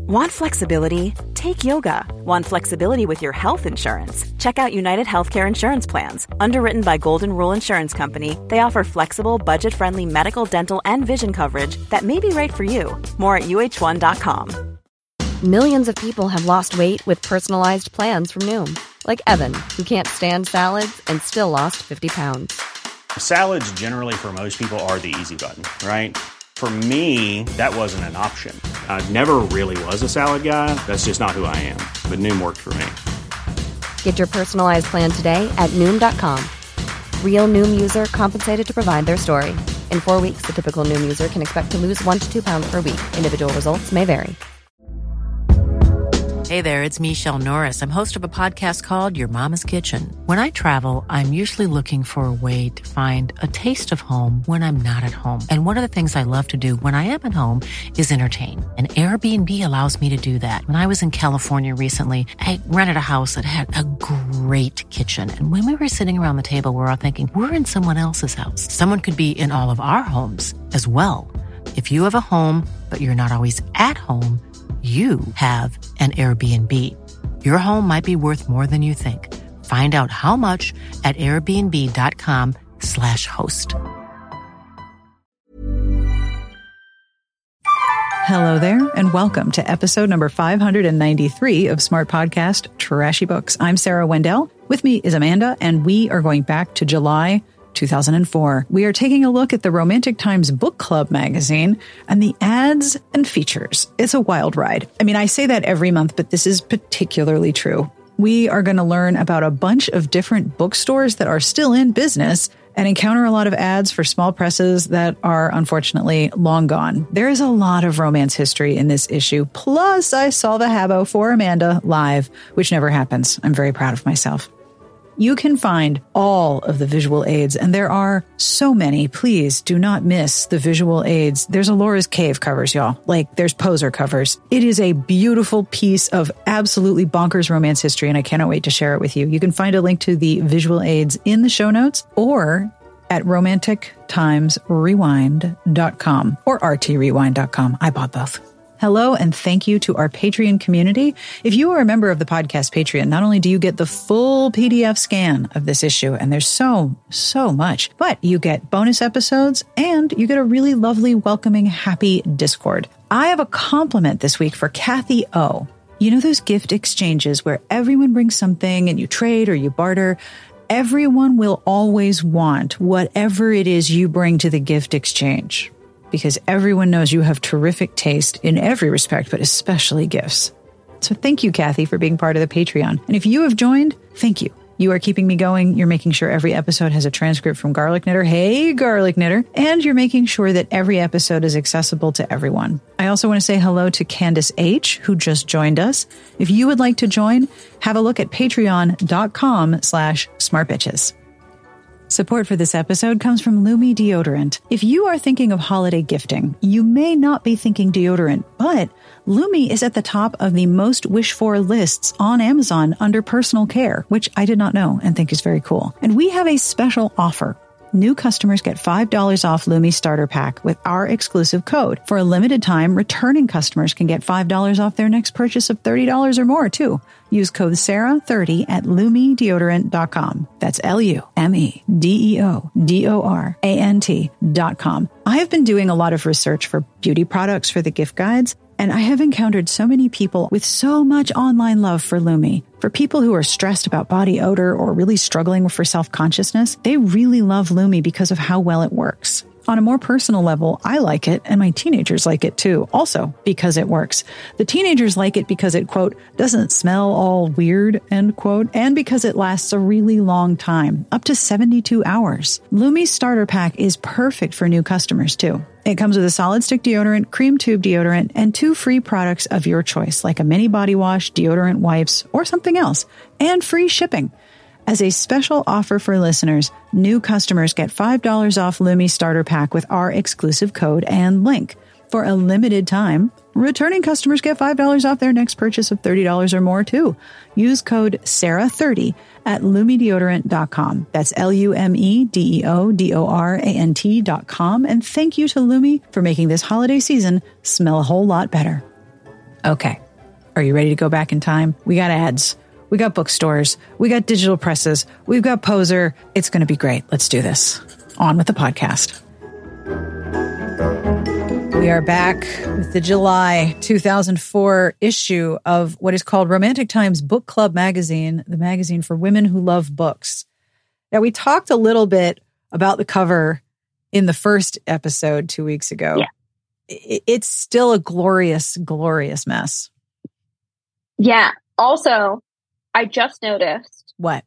Want flexibility? Take yoga. Want flexibility with your health insurance? Check out United Healthcare Insurance Plans. Underwritten by Golden Rule Insurance Company, they offer flexible, budget-friendly medical, dental, and vision coverage that may be right for you. More at UH1.com. Millions of people have lost weight with personalized plans from Noom. Like Evan, who can't stand salads and still lost 50 pounds. Salads generally for most people are the easy button, right? For me, that wasn't an option. I never really was a salad guy. That's just not who I am. But Noom worked for me. Get your personalized plan today at Noom.com. Real Noom user compensated to provide their story. In 4 weeks, the typical Noom user can expect to lose 1 to 2 pounds per week. Individual results may vary. Hey there, it's Michelle Norris. I'm host of a podcast called Your Mama's Kitchen. When I travel, I'm usually looking for a way to find a taste of home when I'm not at home. And one of the things I love to do when I am at home is entertain. And Airbnb allows me to do that. When I was in California recently, I rented a house that had a great kitchen. And when we were sitting around the table, we were all thinking, we're in someone else's house. Someone could be in all of our homes as well. If you have a home, but you're not always at home, you have an Airbnb. Your home might be worth more than you think. Find out how much at airbnb.com/host. Hello there, and welcome to episode number 593 of Smart Podcast Trashy Books. I'm Sarah Wendell. With me is Amanda, and we are going back to July 2004. We are taking a look at the Romantic Times Book Club magazine and the ads and features. It's a wild ride. I mean, I say that every month, but this is particularly true. We are going to learn about a bunch of different bookstores that are still in business and encounter a lot of ads for small presses that are unfortunately long gone. There is a lot of romance history in this issue. Plus, I saw the Habbo for Amanda live, which never happens. I'm very proud of myself. You can find all of the visual aids, and there are so many. Please do not miss the visual aids. There's Alora's Cave covers, y'all. There's poser covers. It is a beautiful piece of absolutely bonkers romance history, and I cannot wait to share it with you. You can find a link to the visual aids in the show notes or at romantictimesrewind.com or rtrewind.com. I bought both. Hello, and thank you to our Patreon community. If you are a member of the podcast Patreon, not only do you get the full PDF scan of this issue, and there's so much, but you get bonus episodes and you get a really lovely, welcoming, happy Discord. I have a compliment this week for Kathy O. You know those gift exchanges where everyone brings something and you trade or you barter? Everyone will always want whatever it is you bring to the gift exchange, because everyone knows you have terrific taste in every respect, but especially gifts. So thank you, Kathy, for being part of the Patreon. And if you have joined, thank you. You are keeping me going. You're making sure every episode has a transcript from Garlic Knitter. Hey, Garlic Knitter. And you're making sure that every episode is accessible to everyone. I also want to say hello to Candace H., who just joined us. If you would like to join, have a look at patreon.com/smartbitches. Support for this episode comes from Lumi Deodorant. If you are thinking of holiday gifting, you may not be thinking deodorant, but Lumi is at the top of the most wished-for lists on Amazon under personal care, which I did not know and think is very cool. And we have a special offer. New customers get $5 off Lumi Starter Pack with our exclusive code. For a limited time, returning customers can get $5 off their next purchase of $30 or more, too. Use code SARAH30 at LumiDeodorant.com. That's LumiDeodorant.com. I have been doing a lot of research for beauty products for the gift guides, and I have encountered so many people with so much online love for Lumi. For people who are stressed about body odor or really struggling for self-consciousness, they really love Lumi because of how well it works. On a more personal level, I like it, and my teenagers like it too, also because it works. The teenagers like it because it, quote, doesn't smell all weird, end quote, and because it lasts a really long time, up to 72 hours. Lumi's starter pack is perfect for new customers too. It comes with a solid stick deodorant, cream tube deodorant, and 2 free products of your choice, like a mini body wash, deodorant wipes, or something else, and free shipping. As a special offer for listeners, new customers get $5 off Lumi Starter Pack with our exclusive code and link. For a limited time, returning customers get $5 off their next purchase of $30 or more, too. Use code SARAH30 at LumiDeodorant.com. That's LumiDeodorant.com. And thank you to Lumi for making this holiday season smell a whole lot better. Okay. Are you ready to go back in time? We got ads. We got bookstores. We got digital presses. We've got Poser. It's going to be great. Let's do this. On with the podcast. We are back with the July 2004 issue of what is called Romantic Times Book Club magazine, the magazine for women who love books. Now, we talked a little bit about the cover in the first episode 2 weeks ago. Yeah. It's still a glorious, glorious mess. Yeah. Also, I just noticed. What?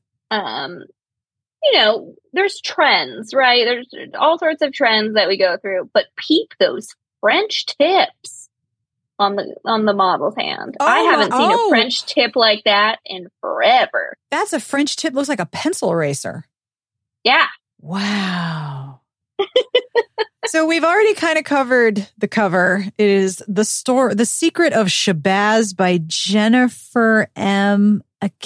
There's trends, right? There's all sorts of trends that we go through, but peep those French tips on the model's hand. I haven't seen a French tip like that in forever. That's a French tip. Looks like a pencil eraser. Yeah. Wow. So we've already kind of covered the cover. It is The Secret of Shabazz by Jennifer M.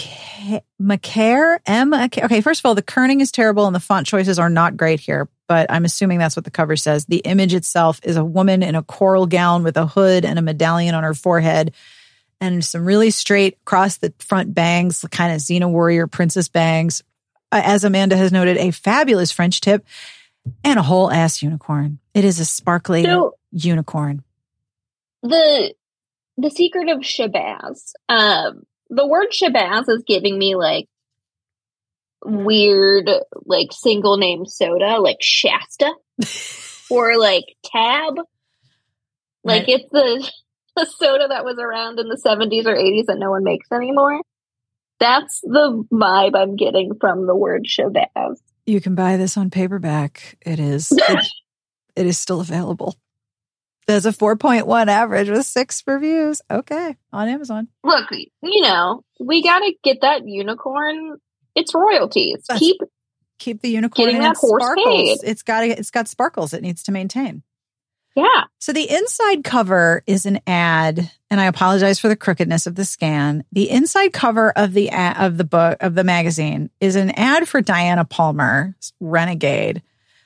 Macaire. Okay, first of all, the kerning is terrible and the font choices are not great here, but I'm assuming that's what the cover says. The image itself is a woman in a coral gown with a hood and a medallion on her forehead and some really straight across the front bangs, kind of Xena warrior princess bangs. As Amanda has noted, a fabulous French tip and a whole ass unicorn. It is a sparkly unicorn. The Secret of Shabazz. The word Shabazz is giving me like weird, like single name soda, like Shasta or like Tab. Like it's the soda that was around in the 70s or 80s that no one makes anymore. That's the vibe I'm getting from the word Shabazz. You can buy this on paperback. It is still available. There's a 4.1 average with 6 reviews. Okay, on Amazon. Look, we got to get that unicorn. It's royalties. Keep the unicorn in its sparkles. It's got sparkles it needs to maintain. Yeah. So the inside cover is an ad, and I apologize for the crookedness of the scan. The inside cover of the magazine is an ad for Diana Palmer's Renegade.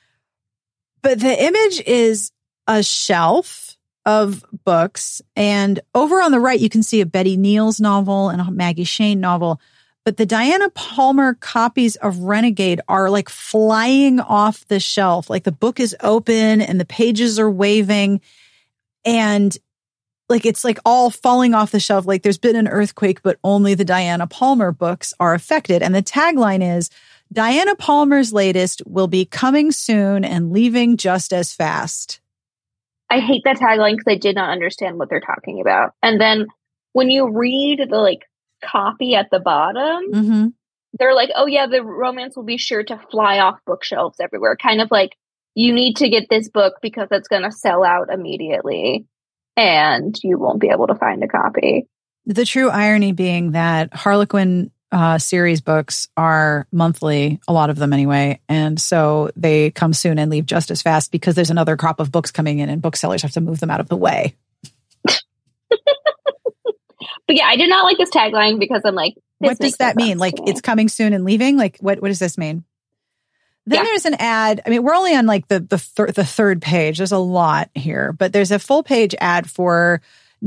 But the image is a shelf of books, and over on the right you can see a Betty Neals novel and a Maggie Shane novel. But the Diana Palmer copies of Renegade are like flying off the shelf. Like the book is open and the pages are waving and like it's like all falling off the shelf. Like there's been an earthquake, but only the Diana Palmer books are affected. And the tagline is, Diana Palmer's latest will be coming soon and leaving just as fast. I hate that tagline because I did not understand what they're talking about. And then when you read the copy at the bottom, they're like, oh yeah, the romance will be sure to fly off bookshelves everywhere. Kind of like, you need to get this book because it's going to sell out immediately and you won't be able to find a copy. The true irony being that Harlequin series books are monthly, a lot of them anyway. And so they come soon and leave just as fast because there's another crop of books coming in and booksellers have to move them out of the way. But yeah, I did not like this tagline because I'm like, what does that mean? Like it's coming soon and leaving? Like what does this mean? Then there's an ad. I mean, we're only on like the third page. There's a lot here, but there's a full page ad for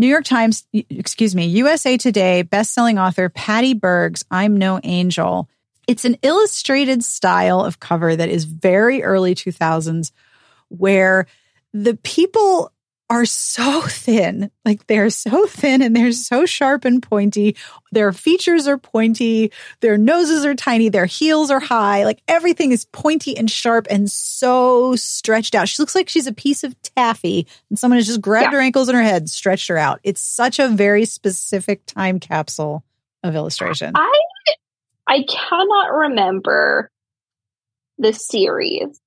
USA Today bestselling author Patty Berg's I'm No Angel. It's an illustrated style of cover that is very early 2000s where the people are so thin. Like they're so thin and they're so sharp and pointy. Their features are pointy. Their noses are tiny. Their heels are high. Like everything is pointy and sharp and so stretched out. She looks like she's a piece of taffy and someone has just grabbed her ankles and her head, stretched her out. It's such a very specific time capsule of illustration. I cannot remember the series,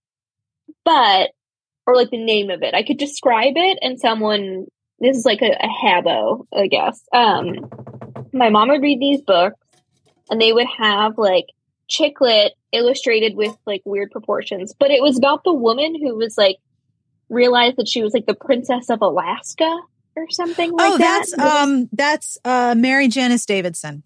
or like the name of it. I could describe it and this is like a habbo, I guess. My mom would read these books and they would have like chick lit illustrated with like weird proportions, but it was about the woman who was like, realized that she was like the princess of Alaska or something like that. That's Mary Janice Davidson.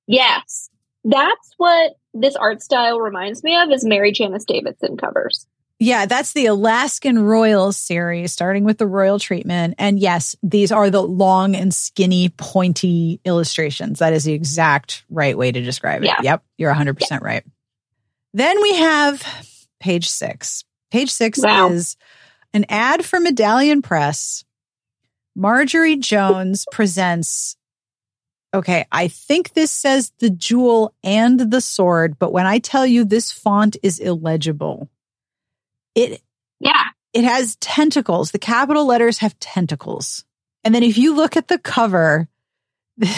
Yes. That's what this art style reminds me of, is Mary Janice Davidson covers. Yeah, that's the Alaskan Royal series, starting with the royal treatment. And yes, these are the long and skinny, pointy illustrations. That is the exact right way to describe it. Yeah. Yep, you're 100% right. Then we have page 6. Page 6 is an ad for Medallion Press. Marjorie Jones presents, okay, I think this says the jewel and the sword, but when I tell you this font is illegible, it has tentacles. The capital letters have tentacles. And then if you look at the cover, I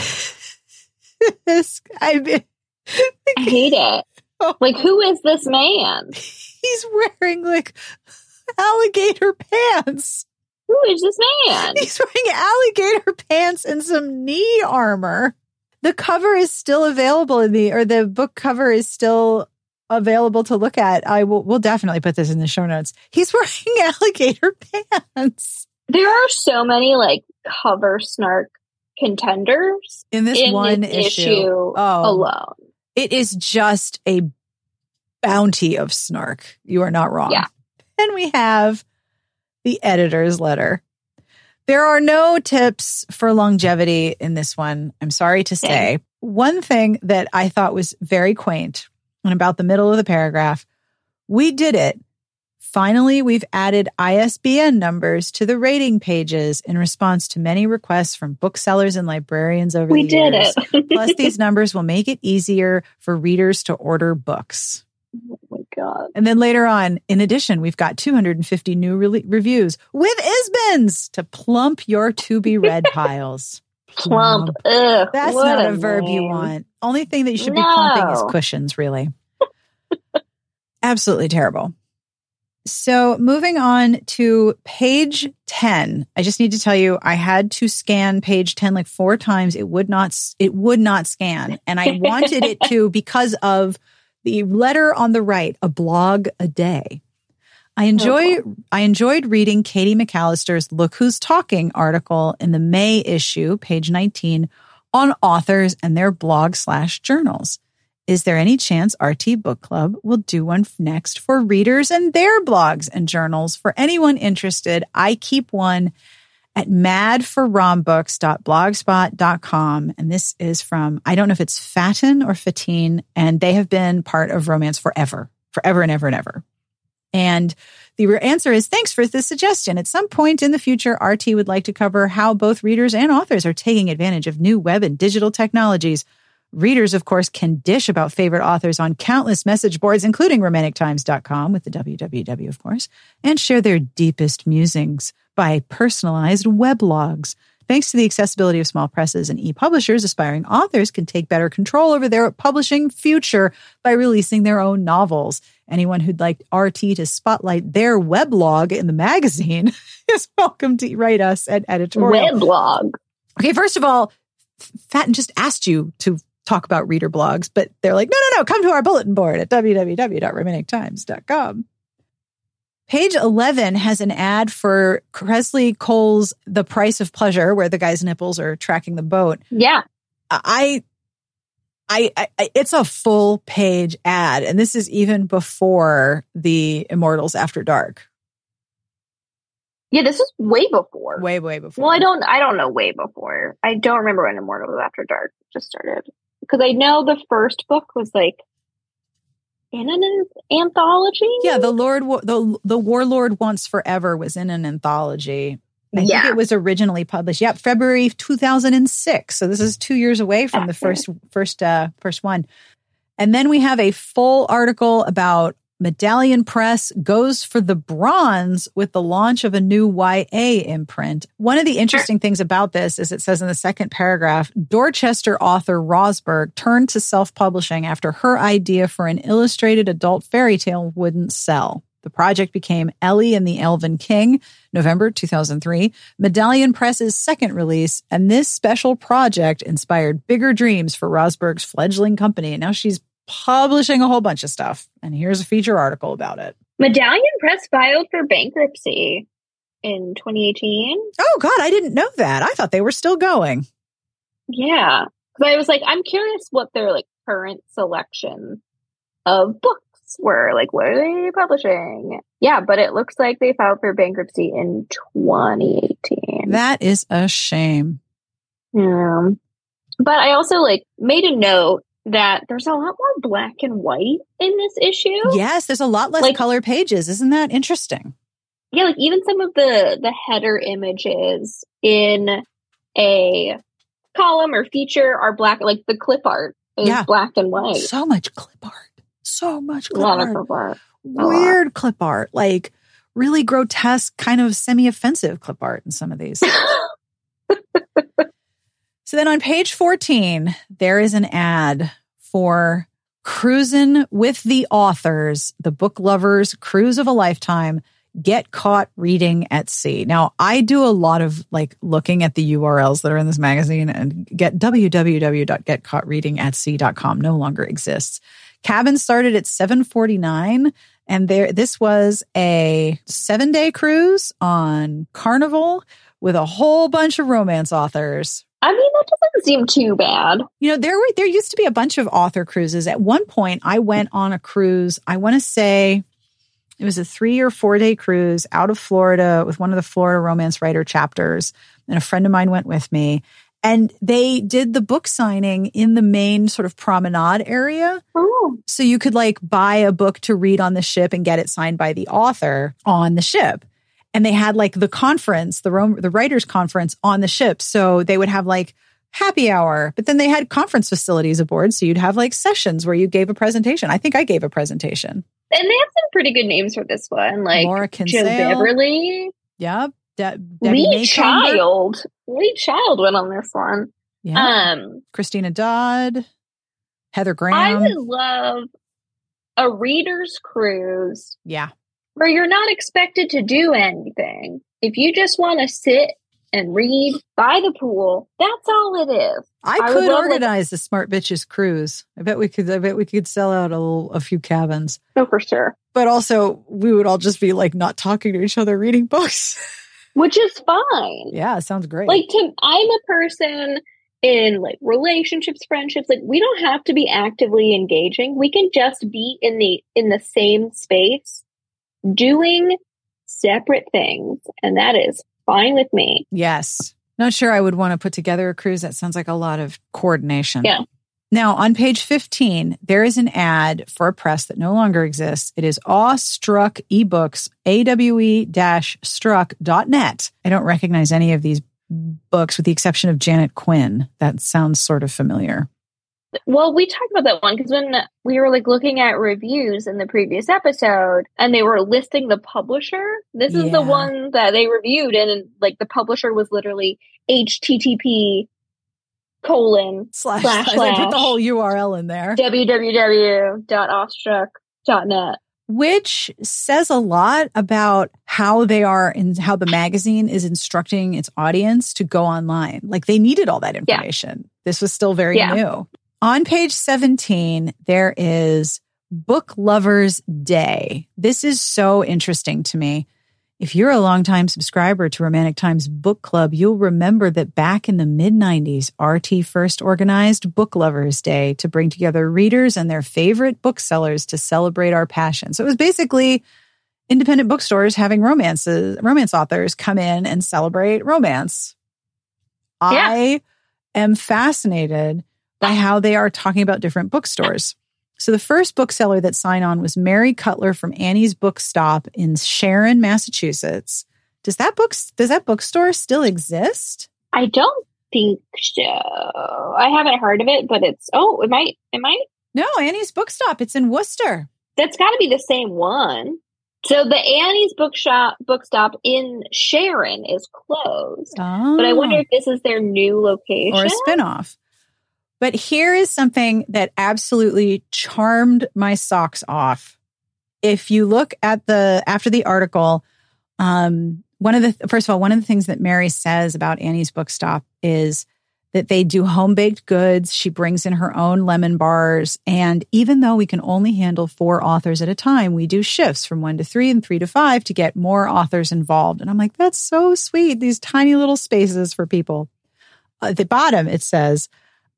hate it. Like, who is this man? He's wearing like alligator pants. Who is this man? He's wearing alligator pants and some knee armor. The cover is still available the book cover is still available to look at. We'll definitely put this in the show notes. He's wearing alligator pants. There are so many like cover snark contenders in this one issue alone. It is just a bounty of snark. You are not wrong. Yeah. Then we have the editor's letter. There are no tips for longevity in this one, I'm sorry to say. One thing that I thought was very quaint, and about the middle of the paragraph, we did it. Finally, we've added ISBN numbers to the rating pages in response to many requests from booksellers and librarians over the years. We did it. Plus, these numbers will make it easier for readers to order books. Oh my God. And then later on, in addition, we've got 250 new reviews with ISBNs to plump your to-be-read piles. Plump. Ugh, that's not a verb you want. Only thing that you should be plumping is cushions, really. Absolutely terrible. So moving on to page 10, I just need to tell you, I had to scan page 10 like 4 times. It would not scan. And I wanted it to because of the letter on the right, a blog a day. I enjoyed reading Katie McAllister's Look Who's Talking article in the May issue, page 19, on authors and their blog/journals. Is there any chance RT Book Club will do one next for readers and their blogs and journals? For anyone interested, I keep one at madforrombooks.blogspot.com. And this is from, I don't know if it's Fatin or Fatine, and they have been part of Romance forever and ever and ever. And the answer is, thanks for the suggestion. At some point in the future, RT would like to cover how both readers and authors are taking advantage of new web and digital technologies. Readers, of course, can dish about favorite authors on countless message boards, including romantictimes.com with the www, of course, and share their deepest musings by personalized weblogs. Thanks to the accessibility of small presses and e-publishers, aspiring authors can take better control over their publishing future by releasing their own novels. Anyone who'd like RT to spotlight their weblog in the magazine is welcome to write us at editorial. Weblog. Okay, first of all, Fatin just asked you to talk about reader blogs, but they're like, no, come to our bulletin board at www.romantictimes.com. Page 11 has an ad for Kresley Cole's The Price of Pleasure, where the guy's nipples are tracking the boat. Yeah. It's a full page ad, and this is even before the Immortals After Dark. Yeah, this is way before. Way before. Well, I don't know way before. I don't remember when Immortals After Dark just started. Because I know the first book was like in an anthology. Yeah, the Warlord Wants Forever was in an anthology. I think it was originally published. Yep, February 2006. So this is 2 years away from the first one. And then we have a full article about Medallion Press goes for the bronze with the launch of a new YA imprint. One of the interesting things about this is it says in the second paragraph, Dorchester author Rosberg turned to self-publishing after her idea for an illustrated adult fairy tale wouldn't sell. The project became Ellie and the Elven King, November 2003, Medallion Press's second release, and this special project inspired bigger dreams for Rosberg's fledgling company. And now she's publishing a whole bunch of stuff. And here's a feature article about it. Medallion Press filed for bankruptcy in 2018. Oh, God, I didn't know that. I thought they were still going. Yeah. Because I was like, I'm curious what their like current selection of books were like, what are they publishing? Yeah, but it looks like they filed for bankruptcy in 2018. That is a shame. Yeah. But I also like made a note that there's a lot more black and white in this issue. Yes, there's a lot less color pages. Isn't that interesting? Yeah, like even some of the header images in a column or feature are black. Like the clip art is black and white. So much clip art. So much clip a lot art. Of clip art. Weird clip art. Like really grotesque, kind of semi-offensive clip art in some of these. So then on page 14, there is an ad for Cruisin' with the Authors, the book lovers' cruise of a lifetime. Get caught reading at sea. Now, I do a lot of like looking at the URLs that are in this magazine, and www.getcaughtreadingatsea.com no longer exists. Cabin started at $7.49, and this was a 7-day cruise on Carnival with a whole bunch of romance authors. I mean, that doesn't seem too bad. You know, there used to be a bunch of author cruises. At one point, I went on a cruise. I want to say it was a 3 or 4 day cruise out of Florida with one of the Florida romance writer chapters. And a friend of mine went with me. And they did the book signing in the main sort of promenade area. Oh. So you could like buy a book to read on the ship and get it signed by the author on the ship. And they had like the conference, the writers' conference on the ship. So they would have like happy hour, but then they had conference facilities aboard. So you'd have like sessions where you gave a presentation. I think I gave a presentation. And they have some pretty good names for this one, like Laura Joe Kinsale. Beverly. Yeah. Lee Child. Lee Child went on this one. Yeah. Christina Dodd. Heather Graham. I would love a reader's cruise. Yeah. Where you're not expected to do anything. If you just want to sit and read by the pool, that's all it is. I could organize the Smart Bitches cruise. I bet we could sell out a few cabins. Oh, for sure. But also, we would all just be like not talking to each other, reading books. Which is fine. Yeah, sounds great. Like, I'm a person in like relationships, friendships. Like, we don't have to be actively engaging. We can just be in the same space doing separate things. And that is fine with me. Yes. Not sure I would want to put together a cruise. That sounds like a lot of coordination. Yeah. Now, on page 15, there is an ad for a press that no longer exists. It is Awestruck eBooks, awe-struck.net. I don't recognize any of these books with the exception of Janet Quinn. That sounds sort of familiar. Well, we talked about that one because when we were like looking at reviews in the previous episode and they were listing the publisher, this is the one that they reviewed, and like the publisher was literally http:// They put the whole URL in there. www.awestruck.net. Which says a lot about how they are and how the magazine is instructing its audience to go online. Like they needed all that information. Yeah. This was still very new. On page 17, there is Book Lovers Day. This is so interesting to me. If you're a longtime subscriber to Romantic Times Book Club, you'll remember that back in the mid-90s, RT first organized Book Lovers Day to bring together readers and their favorite booksellers to celebrate our passion. So it was basically independent bookstores having romance authors come in and celebrate romance. Yeah. I am fascinated by how they are talking about different bookstores. So the first bookseller that signed on was Mary Cutler from Annie's Book Stop in Sharon, Massachusetts. Does that bookstore still exist? I don't think so. I haven't heard of it, but it might. No, Annie's Book Stop. It's in Worcester. That's got to be the same one. So the Annie's Book Stop in Sharon is closed. Oh. But I wonder if this is their new location. Or a spinoff. But here is something that absolutely charmed my socks off. If you look at after the article, one of the things that Mary says about Annie's Book Stop is that they do home-baked goods. She brings in her own lemon bars. And even though we can only handle 4 authors at a time, we do shifts from 1 to 3 and 3 to 5 to get more authors involved. And I'm like, that's so sweet. These tiny little spaces for people. At the bottom, it says,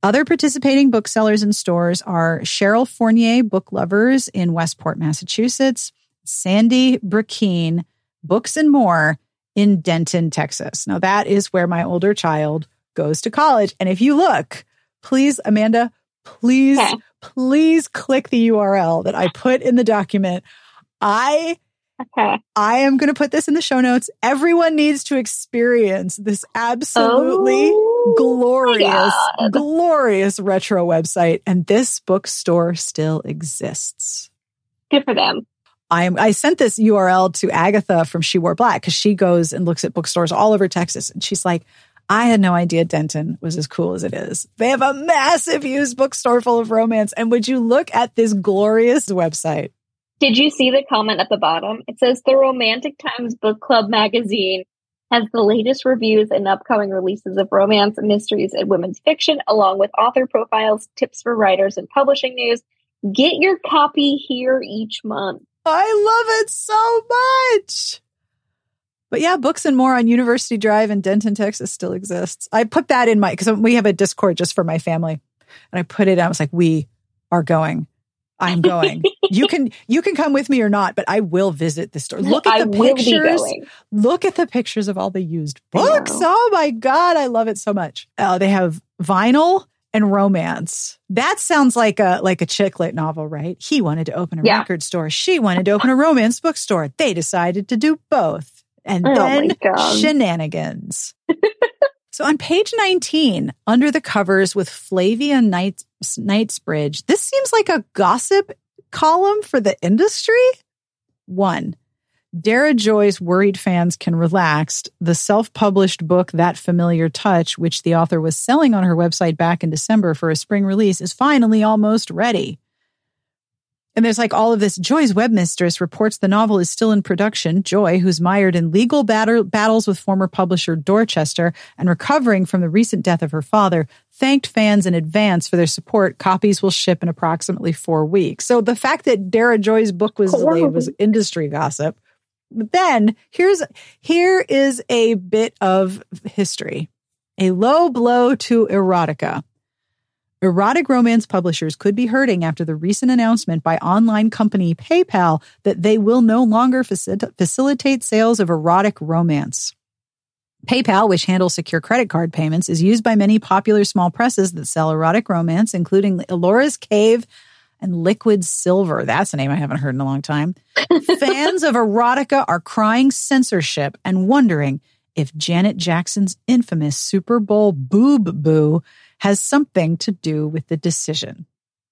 Other participating booksellers and stores are Cheryl Fournier Book Lovers in Westport, Massachusetts, Sandy Brackeen Books and More in Denton, Texas. Now, that is where my older child goes to college. And if you look, please, Amanda, please click the URL that I put in the document. I am going to put this in the show notes. Everyone needs to experience this absolutely glorious retro website. And this bookstore still exists. Good for them. I sent this URL to Agatha from She Wore Black because she goes and looks at bookstores all over Texas. And she's like, I had no idea Denton was as cool as it is. They have a massive used bookstore full of romance. And would you look at this glorious website? Did you see the comment at the bottom? It says the Romantic Times Book Club magazine has the latest reviews and upcoming releases of romance, mysteries, and women's fiction, along with author profiles, tips for writers, and publishing news. Get your copy here each month. I love it so much. But yeah, Books and More on University Drive in Denton, Texas still exists. I put that in because we have a Discord just for my family. And I put it out. I was like, we are going. I'm going. You can come with me or not, but I will visit the store. Look at the pictures. Look at the pictures of all the used books. Oh my God. I love it so much. They have vinyl and romance. That sounds like a chick lit novel, right? He wanted to open a record store. She wanted to open a romance bookstore. They decided to do both. And then shenanigans. So on page 19, under the covers with Flavia Knightsbridge, this seems like a gossip column for the industry. 1. Dara Joy's Worried Fans Can Relax, the self-published book That Familiar Touch, which the author was selling on her website back in December for a spring release, is finally almost ready. And there's like all of this. Joy's webmistress reports the novel is still in production. Joy, who's mired in legal battles with former publisher Dorchester and recovering from the recent death of her father, thanked fans in advance for their support. Copies will ship in approximately 4 weeks. So the fact that Dara Joy's book was delayed was industry gossip. But then here is a bit of history. A low blow to erotica. Erotic romance publishers could be hurting after the recent announcement by online company PayPal that they will no longer facilitate sales of erotic romance. PayPal, which handles secure credit card payments, is used by many popular small presses that sell erotic romance, including Elora's Cave and Liquid Silver. That's a name I haven't heard in a long time. Fans of erotica are crying censorship and wondering if Janet Jackson's infamous Super Bowl boob boo has something to do with the decision.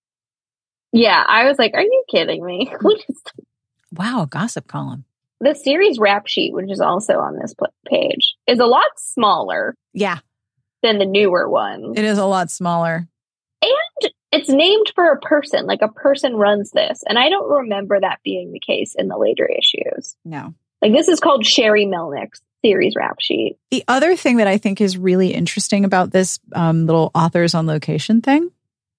Yeah, I was like, are you kidding me? Wow, a gossip column. The series rap sheet, which is also on this page, is a lot smaller. Yeah. Than the newer one. It is a lot smaller. And it's named for a person, like a person runs this. And I don't remember that being the case in the later issues. No. Like this is called Sherry Melnick's series rap sheet. The other thing that I think is really interesting about this little authors on location thing,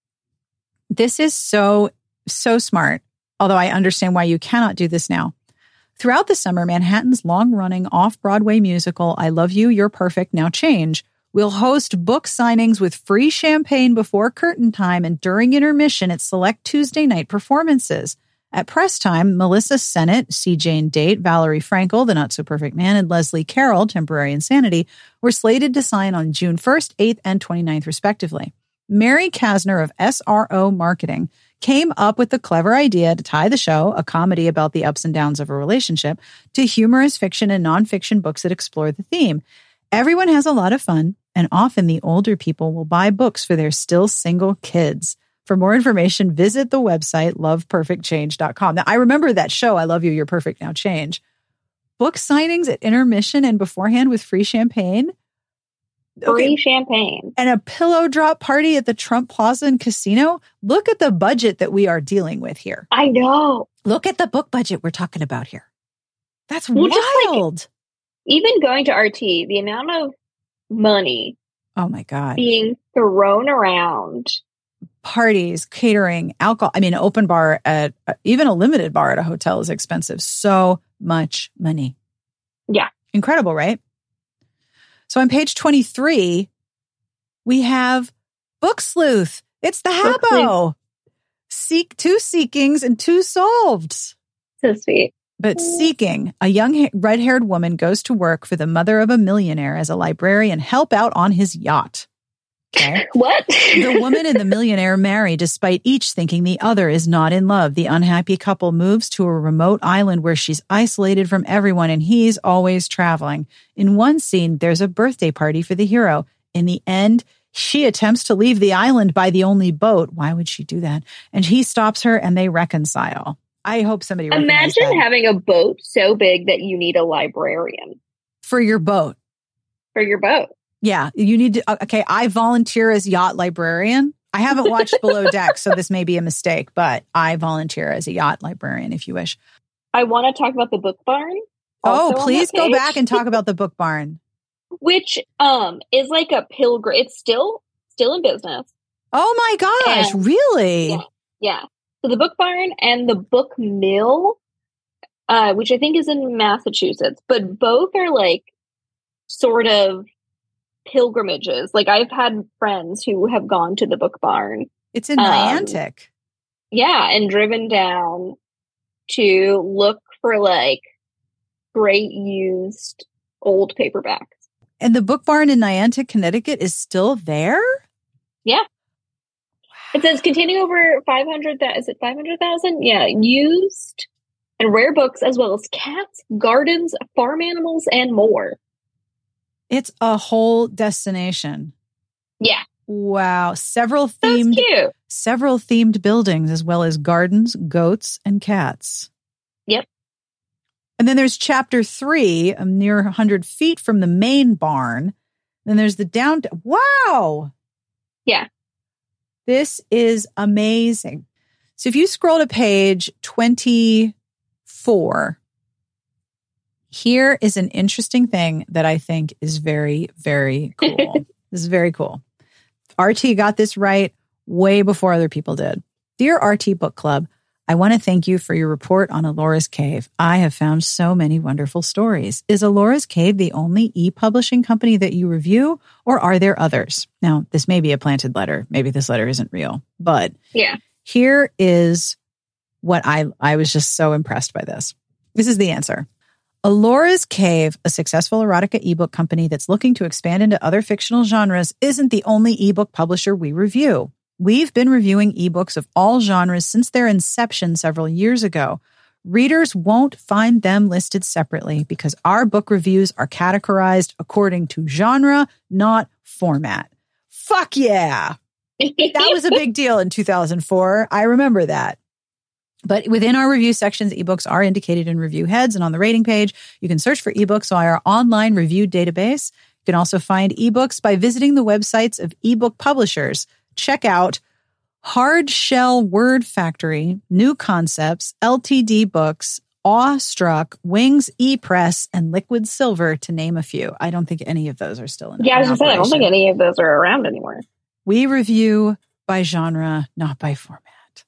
this is so smart, although I understand why you cannot do this now. Throughout the summer, Manhattan's long-running off-Broadway musical, I Love You, You're Perfect, Now Change, will host book signings with free champagne before curtain time and during intermission at select Tuesday night performances. At press time, Melissa Sennett, C. Jane Date, Valerie Frankel, The Not So Perfect Man, and Leslie Carroll, Temporary Insanity, were slated to sign on June 1st, 8th, and 29th, respectively. Mary Kasner of SRO Marketing came up with the clever idea to tie the show, a comedy about the ups and downs of a relationship, to humorous fiction and nonfiction books that explore the theme. Everyone has a lot of fun, and often the older people will buy books for their still single kids. For more information, visit the website loveperfectchange.com. Now, I remember that show, I Love You, You're Perfect, Now Change. Book signings at intermission and beforehand with free champagne. Free champagne. And a pillow drop party at the Trump Plaza and Casino. Look at the budget that we are dealing with here. I know. Look at the book budget we're talking about here. That's wild. Even going to RT, the amount of money. Oh my God. Being thrown around. Parties, catering, alcohol. I mean, open bar at even a limited bar at a hotel is expensive. So much money. Yeah. Incredible, right? So on page 23, we have Book sleuth. It's the Book Habbo. Seek 2 seekings and 2 solved. So sweet. But seeking, a young red-haired woman goes to work for the mother of a millionaire as a librarian, help out on his yacht. Okay. What? The woman and the millionaire marry despite each thinking the other is not in love. The unhappy couple moves to a remote island where she's isolated from everyone and he's always traveling. In one scene, there's a birthday party for the hero. In the end, she attempts to leave the island by the only boat. Why would she do that? And he stops her and they reconcile. I hope somebody imagine having a boat so big that you need a librarian for your boat. For your boat. Yeah, you need to. Okay, I volunteer as yacht librarian. I haven't watched Below Deck, so this may be a mistake, but I volunteer as a yacht librarian if you wish. I want to talk about the Book Barn. Oh, please go back and talk about the Book Barn. Which is like a pilgrim. It's still in business. Oh my gosh, and, really? Yeah. So the Book Barn and the Book Mill, which I think is in Massachusetts, but both are like sort of pilgrimages. Like I've had friends who have gone to the Book Barn. It's in Niantic. Yeah, and driven down to look for like great used old paperbacks. And the Book Barn in Niantic, Connecticut is still there? Yeah. It says containing over 500,000, is it 500,000? Yeah, used and rare books as well as cats, gardens, farm animals, and more. It's a whole destination. Yeah. Wow. Several themed buildings as well as gardens, goats, and cats. Yep. And then there's chapter 3, near 100 feet from the main barn. Then there's the downtown. Wow. Yeah. This is amazing. So if you scroll to page 24, here is an interesting thing that I think is very, very cool. This is very cool. RT got this right way before other people did. Dear RT Book Club, I want to thank you for your report on Alora's Cave. I have found so many wonderful stories. Is Alora's Cave the only e-publishing company that you review, or are there others? Now, this may be a planted letter. Maybe this letter isn't real, but yeah, here is what I was just so impressed by this. This is the answer. Alora's Cave, a successful erotica ebook company that's looking to expand into other fictional genres, isn't the only ebook publisher we review. We've been reviewing ebooks of all genres since their inception several years ago. Readers won't find them listed separately because our book reviews are categorized according to genre, not format. Fuck yeah! That was a big deal in 2004. I remember that. But within our review sections, ebooks are indicated in review heads and on the rating page. You can search for ebooks via our online review database. You can also find ebooks by visiting the websites of ebook publishers. Check out Hard Shell Word Factory, New Concepts, LTD Books, Awestruck, Wings ePress, and Liquid Silver, to name a few. I don't think any of those are still in. Yeah, I was going to say, I don't think any of those are around anymore. We review by genre, not by format.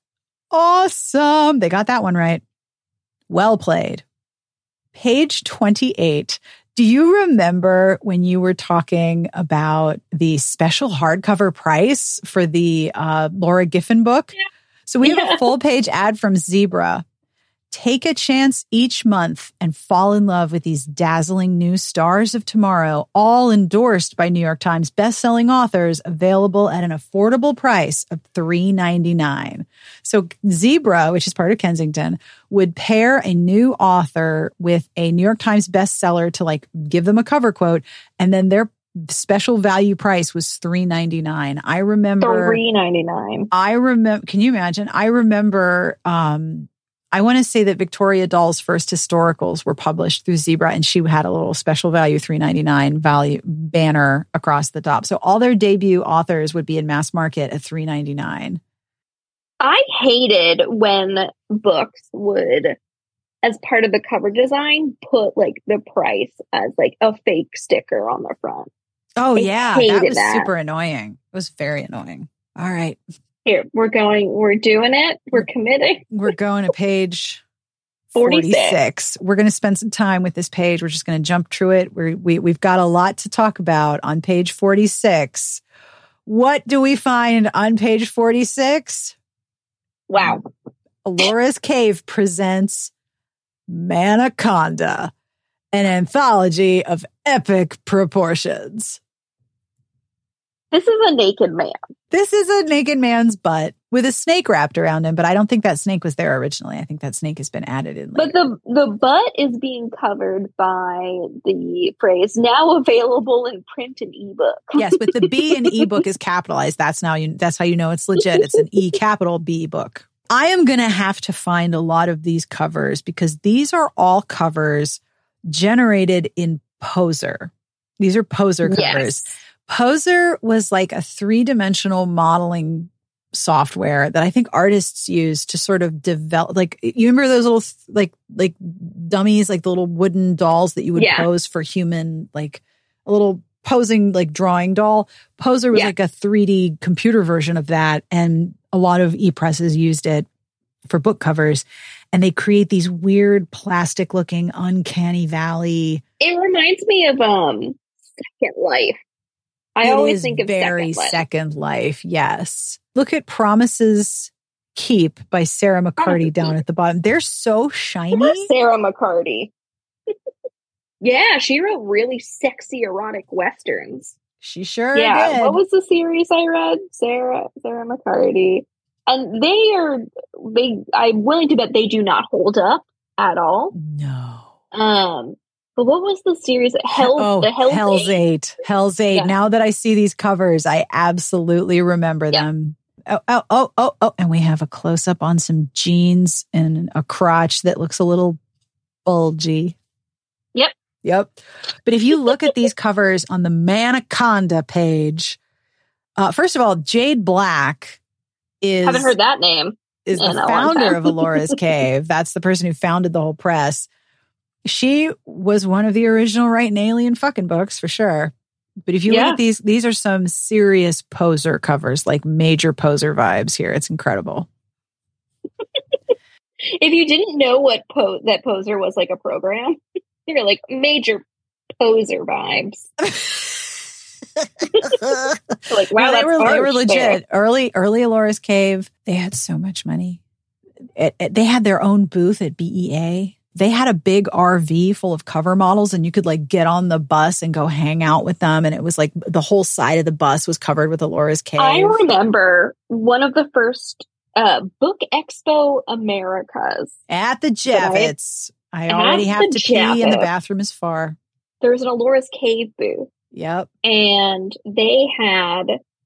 Awesome. They got that one right. Well played. Page 28. Do you remember when you were talking about the special hardcover price for the Laura Giffen book? Yeah. So we have a full page ad from Zebra. Take a chance each month and fall in love with these dazzling new stars of tomorrow, all endorsed by New York Times bestselling authors, available at an affordable price of $3.99. So Zebra, which is part of Kensington, would pair a new author with a New York Times bestseller to like give them a cover quote, and then their special value price was $3.99. I remember $3.99. Can you imagine? I remember I want to say that Victoria Dahl's first historicals were published through Zebra, and she had a little special value $3.99 value banner across the top. So all their debut authors would be in mass market at $3.99. I hated when books would, as part of the cover design, put like the price as like a fake sticker on the front. Oh, yeah. That was super annoying. It was very annoying. All right. Here, we're doing it. We're committing. We're going to page 46. We're going to spend some time with this page. We're just going to jump through it. We've got a lot to talk about on page 46. What do we find on page 46? Wow. Alora's Cave presents Manaconda, an anthology of epic proportions. This is a naked man. This is a naked man's butt with a snake wrapped around him, but I don't think that snake was there originally. I think that snake has been added in later. But the butt is being covered by the phrase now available in print and ebook. Yes, but the B in ebook is capitalized. That's how you know it's legit. It's an E capital B book. I am going to have to find a lot of these covers because these are all covers generated in Poser. These are Poser covers. Yes. Poser was like a 3-dimensional modeling software that I think artists use to sort of develop, like, you remember those little like dummies, like the little wooden dolls that you would pose for human, like a little posing like drawing doll. Poser was like a 3D computer version of that, and a lot of e-presses used it for book covers, and they create these weird plastic looking uncanny valley. It reminds me of Second Life. I always think of very Second Life. Yes. Look at Promises Keep by Sarah McCarty down at the bottom. They're so shiny. Sarah McCarty. Yeah, she wrote really sexy erotic westerns. She sure did. What was the series I read? Sarah McCarty. And I'm willing to bet they do not hold up at all. No. But what was the series? Hell's Eight. Hell's Eight. Yeah. Now that I see these covers, I absolutely remember them. Oh. And we have a close up on some jeans and a crotch that looks a little bulgy. Yep. But if you look at these covers on the Manaconda page, first of all, Jade Black haven't heard that name. Is the founder of Alora's Cave. That's the person who founded the whole press. She was one of the original Right and Alien fucking books for sure. But if you look at these are some serious Poser covers, like major Poser vibes here. It's incredible. If you didn't know what that Poser was, like a program, you're like major Poser vibes. Like, wow, they were legit. Early Alora's Cave. They had so much money. They had their own booth at BEA. They had a big RV full of cover models, and you could like get on the bus and go hang out with them. And it was like the whole side of the bus was covered with Alora's Cave. I remember one of the first Book Expo Americas at the Javits. I already have to pee, and the bathroom is far. There was an Alora's Cave booth. Yep. And they had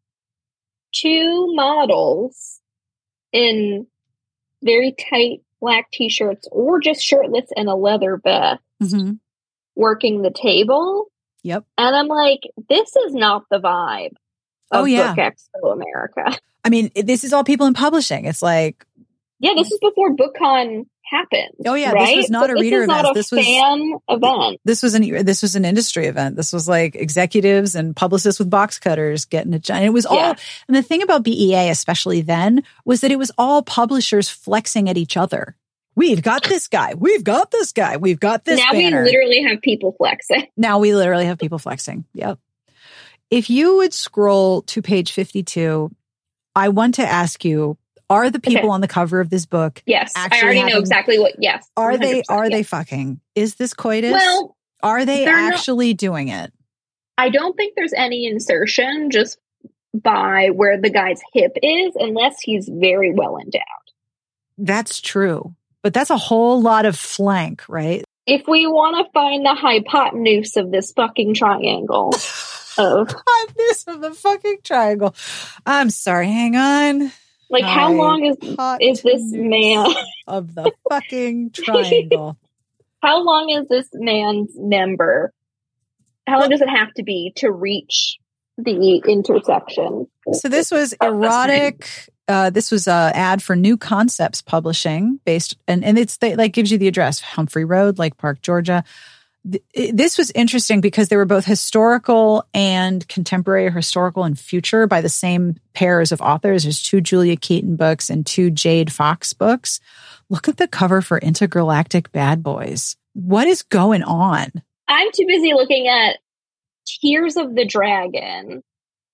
2 models in very tight black t-shirts or just shirtless and a leather vest working the table. Yep. And I'm like, this is not the vibe of Book Expo America. I mean, this is all people in publishing. It's like... Yeah, this is before BookCon happened. Oh yeah, right? This was not a reader event. This was fan event. This was an industry event. This was like executives and publicists with box cutters getting it done. And it was all. And the thing about BEA, especially then, was that it was all publishers flexing at each other. We've got this guy. We've got this guy. We've got this. Now banner. we literally have people flexing. Yep. If you would scroll to page 52, I want to ask you. Are the people on the cover of this book? Yes, I already know exactly what. Yes, are they fucking? Is this coitus? Well, are they actually doing it? I don't think there's any insertion just by where the guy's hip is, unless he's very well endowed. That's true, but that's a whole lot of flank, right? If we want to find the hypotenuse of this fucking triangle, hypotenuse of the fucking triangle. I'm sorry. Hang on. Like, how long is this man of the fucking triangle? How long is this man's member? How long does it have to be to reach the intersection? So this was erotic. This was an ad for New Concepts Publishing, and it's like gives you the address, Humphrey Road, Lake Park, Georgia. This was interesting because they were both historical and contemporary, historical and future by the same pairs of authors. There's 2 Julia Keaton books and 2 Jade Fox books. Look at the cover for Intergalactic Bad Boys. What is going on? I'm too busy looking at Tears of the Dragon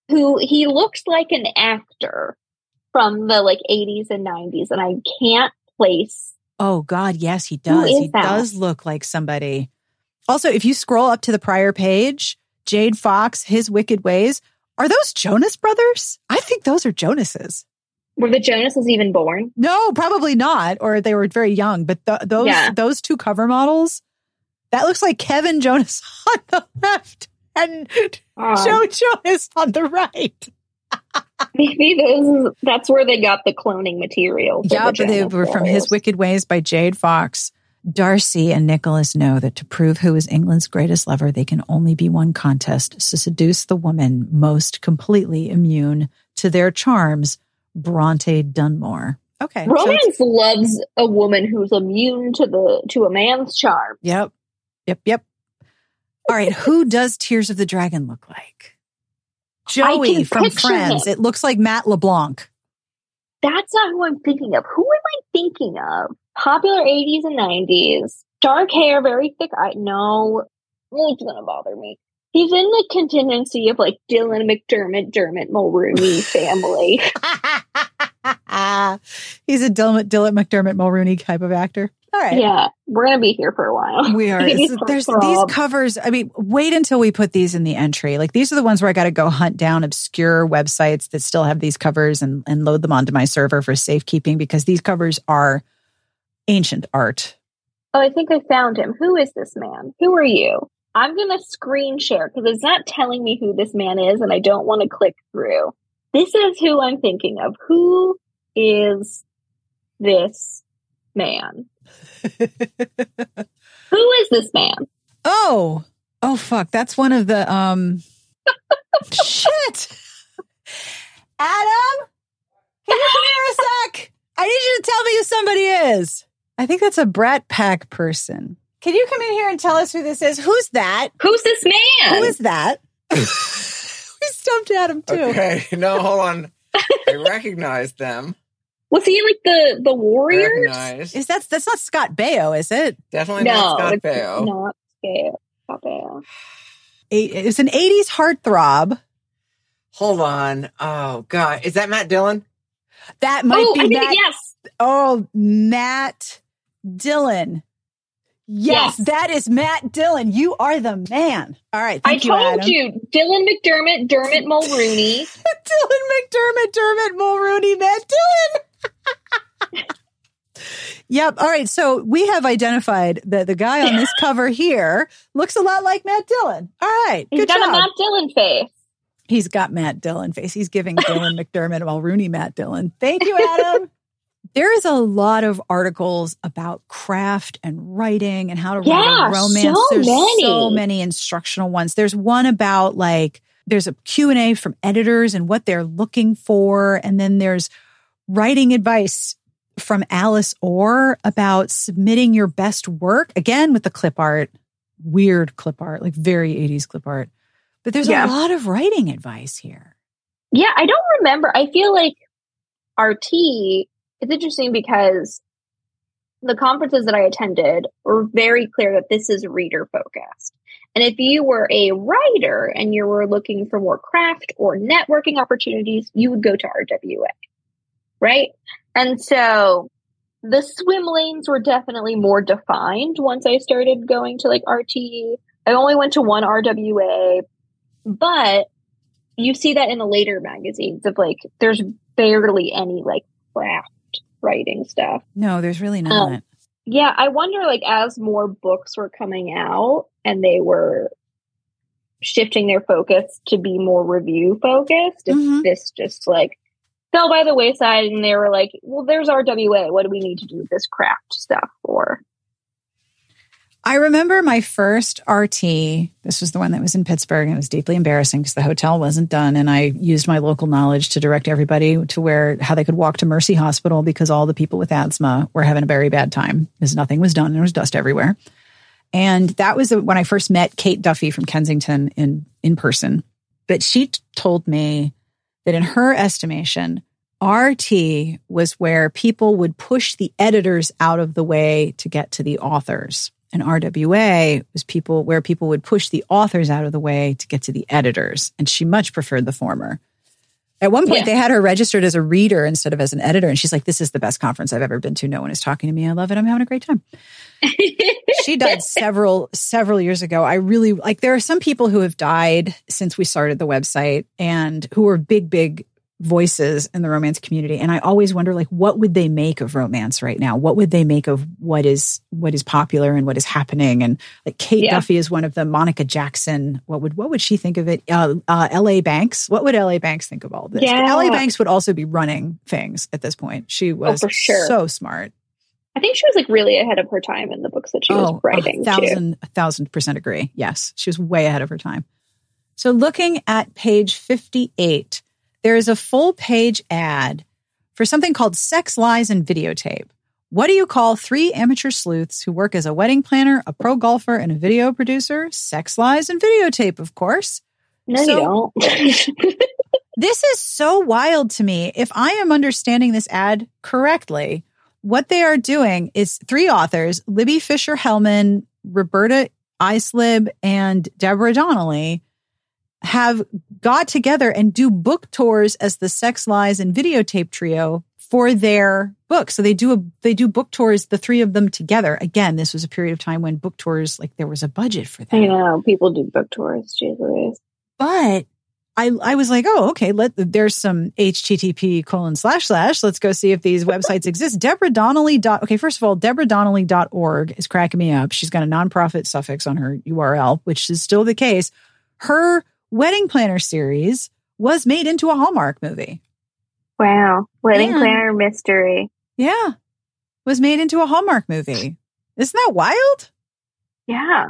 who he looks like an actor from the like 80s and 90s, and I can't place. Oh God, yes, he does. He does look like somebody. Also, if you scroll up to the prior page, Jade Fox, His Wicked Ways, are those Jonas Brothers? I think those are Jonases. Were the Jonases even born? No, probably not, or they were very young. But those two cover models, that looks like Kevin Jonas on the left and Joe Jonas on the right. Maybe that's where they got the cloning material. Yeah, but they were from His Wicked Ways by Jade Fox. Darcy and Nicholas know that to prove who is England's greatest lover, they can only be one contest: to seduce the woman most completely immune to their charms, Bronte Dunmore. Okay. Romance loves a woman who's immune to a man's charm. Yep. All right. Who does Tears of the Dragon look like? Joey from Friends. It looks like Matt LeBlanc. That's not who I'm thinking of. Who am I thinking of? Popular 80s and 90s. Dark hair, very thick eye. No, it's going to bother me. He's in the contingency of like Dylan McDermott, Dermot Mulrooney family. He's a Dylan McDermott Mulrooney type of actor. All right. Yeah, we're going to be here for a while. We are. There's these covers. I mean, wait until we put these in the entry. Like, these are the ones where I got to go hunt down obscure websites that still have these covers and load them onto my server for safekeeping, because these covers are ancient art. Oh, I think I found him. Who is this man? Who are you? I'm going to screen share because it's not telling me who this man is, and I don't want to click through. This is who I'm thinking of. Who is this man? Who is this man? Oh, fuck. That's one of the, shit. Adam, can you come here a sec? I need you to tell me who somebody is. I think that's a Brat Pack person. Can you come in here and tell us who this is? Who's that? Who's this man? Who is that? We stumped Adam too. Okay, no, hold on. I recognize them. Was he like the Warriors? Is that's not Scott Baio, is it? Definitely not Scott Baio. Not Scott Baio. It's an 80s heartthrob. Hold on. Oh God, is that Matt Dillon? That might be Matt. Yes. Oh, Matt Dillon. Yes, that is Matt Dillon. You are the man. All right, thank you, Adam. I told you, Dylan McDermott, Dermot Mulrooney. Dylan McDermott, Dermot Mulrooney, Matt Dillon. Yep. All right. So we have identified that the guy on this cover here looks a lot like Matt Dillon. All right. He's got a Matt Dillon face. He's got Matt Dillon face. He's giving Dylan McDermott Mulrooney Matt Dillon. Thank you, Adam. There is a lot of articles about craft and writing and how to write a romance. There's so many instructional ones. There's one about there's a Q&A from editors and what they're looking for. And then there's writing advice from Alice Orr about submitting your best work. Again, with the clip art, weird clip art, like very 80s clip art. But there's a lot of writing advice here. Yeah, I don't remember. I feel like RT, it's interesting because the conferences that I attended were very clear that this is reader focused. And if you were a writer and you were looking for more craft or networking opportunities, you would go to RWA, right? And so the swim lanes were definitely more defined once I started going to RT. I only went to one RWA, but you see that in the later magazines of there's barely any craft writing stuff. No, there's really not. Yeah, I wonder as more books were coming out and they were shifting their focus to be more review focused, if this just fell by the wayside and they were like, well, there's RWA. What do we need to do with this craft stuff for? I remember my first RT. This was the one that was in Pittsburgh, and it was deeply embarrassing because the hotel wasn't done. And I used my local knowledge to direct everybody to how they could walk to Mercy Hospital because all the people with asthma were having a very bad time because nothing was done and there was dust everywhere. And that was when I first met Kate Duffy from Kensington in person. But she told me that in her estimation, RT was where people would push the editors out of the way to get to the authors. And RWA was where people would push the authors out of the way to get to the editors. And she much preferred the former. At one point, they had her registered as a reader instead of as an editor. And she's like, this is the best conference I've ever been to. No one is talking to me. I love it. I'm having a great time. She died several years ago. I really there are some people who have died since we started the website and who are big voices in the romance community. And I always wonder, what would they make of romance right now? What would they make of what is popular and what is happening? And Kate Duffy is one of them. Monica Jackson. What would she think of it? L.A. Banks. What would L.A. Banks think of all this? Yeah. L.A. Banks would also be running things at this point. She was for sure. So smart. I think she was really ahead of her time in the books that she was writing. 1,000% agree. Yes, she was way ahead of her time. So looking at page 58, there is a full page ad for something called Sex, Lies, and Videotape. What do you call 3 amateur sleuths who work as a wedding planner, a pro golfer, and a video producer? Sex, Lies, and Videotape, of course. No, you don't. This is so wild to me. If I am understanding this ad correctly, what they are doing is 3 authors, Libby Fisher-Hellman, Roberta Islib, and Deborah Donnelly, have got together and do book tours as the Sex, Lies, and Videotape trio for their books. So they do book tours, the 3 of them together. Again, this was a period of time when book tours, there was a budget for them. I know, people do book tours, Jesus. But I was like, oh, okay, there's some http:// let's go see if these websites exist. Deborah Donnelly. Okay, first of all, DeborahDonnelly.org is cracking me up. She's got a nonprofit suffix on her URL, which is still the case. Her wedding planner series was made into a Hallmark movie. Wow. Wedding planner mystery. Yeah. Was made into a Hallmark movie. Isn't that wild? Yeah.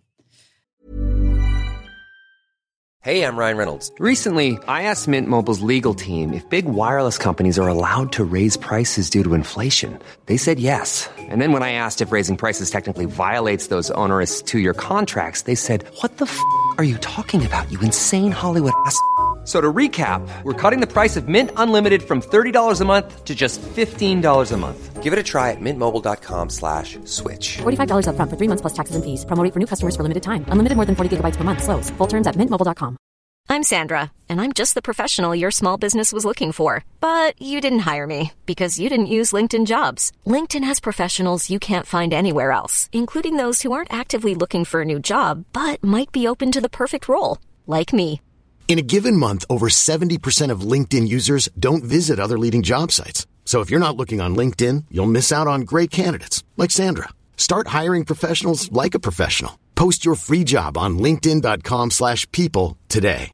Hey, I'm Ryan Reynolds. Recently, I asked Mint Mobile's legal team if big wireless companies are allowed to raise prices due to inflation. They said yes. And then when I asked if raising prices technically violates those onerous 2-year contracts, they said, what the f*** are you talking about, you insane Hollywood ass f- So to recap, we're cutting the price of Mint Unlimited from $30 a month to just $15 a month. Give it a try at mintmobile.com/switch. $45 up front for 3 months plus taxes and fees. Promo rate for new customers for limited time. Unlimited more than 40 gigabytes per month. Slows full terms at mintmobile.com. I'm Sandra, and I'm just the professional your small business was looking for. But you didn't hire me because you didn't use LinkedIn Jobs. LinkedIn has professionals you can't find anywhere else, including those who aren't actively looking for a new job, but might be open to the perfect role, like me. In a given month, over 70% of LinkedIn users don't visit other leading job sites. So if you're not looking on LinkedIn, you'll miss out on great candidates like Sandra. Start hiring professionals like a professional. Post your free job on linkedin.com/people today.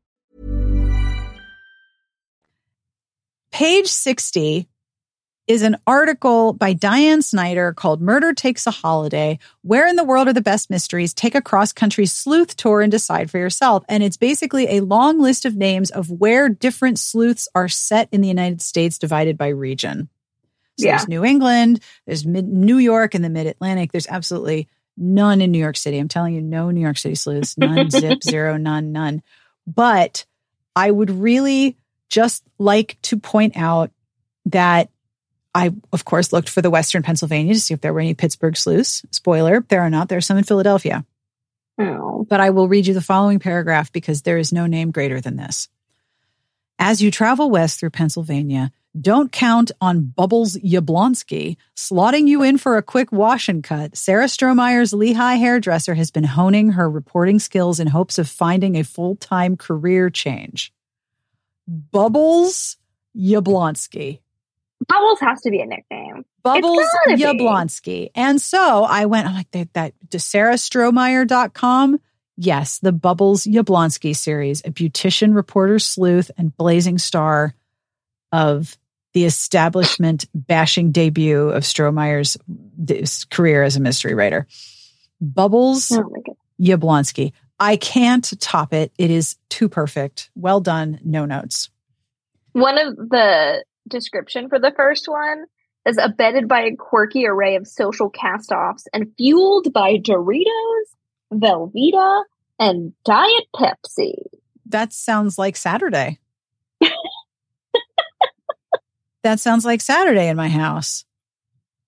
Page 60 is an article by Diane Snyder called Murder Takes a Holiday. Where in the world are the best mysteries? Take a cross-country sleuth tour and decide for yourself. And it's basically a long list of names of where different sleuths are set in the United States divided by region. So there's New England, there's New York and the Mid-Atlantic. There's absolutely none in New York City. I'm telling you, no New York City sleuths. None, zip, zero, none. But I would really just like to point out that I, of course, looked for the Western Pennsylvania to see if there were any Pittsburgh sleuths. Spoiler, there are not. There are some in Philadelphia. Oh. But I will read you the following paragraph because there is no name greater than this. As you travel west through Pennsylvania, don't count on Bubbles Yablonsky slotting you in for a quick wash and cut. Sarah Strohmeyer's Lehigh hairdresser has been honing her reporting skills in hopes of finding a full-time career change. Bubbles Yablonsky. Bubbles has to be a nickname. Bubbles Yablonsky. And so I went, I'm like, that to SarahStrohmeyer.com. Yes, the Bubbles Yablonsky series, a beautician, reporter, sleuth, and blazing star of the establishment bashing debut of Strohmeyer's career as a mystery writer. Bubbles Yablonsky. I can't top it. It is too perfect. Well done. No notes. One of the description for the first one is abetted by a quirky array of social cast-offs and fueled by Doritos, Velveeta, and Diet Pepsi. That sounds like Saturday. That sounds like Saturday in my house.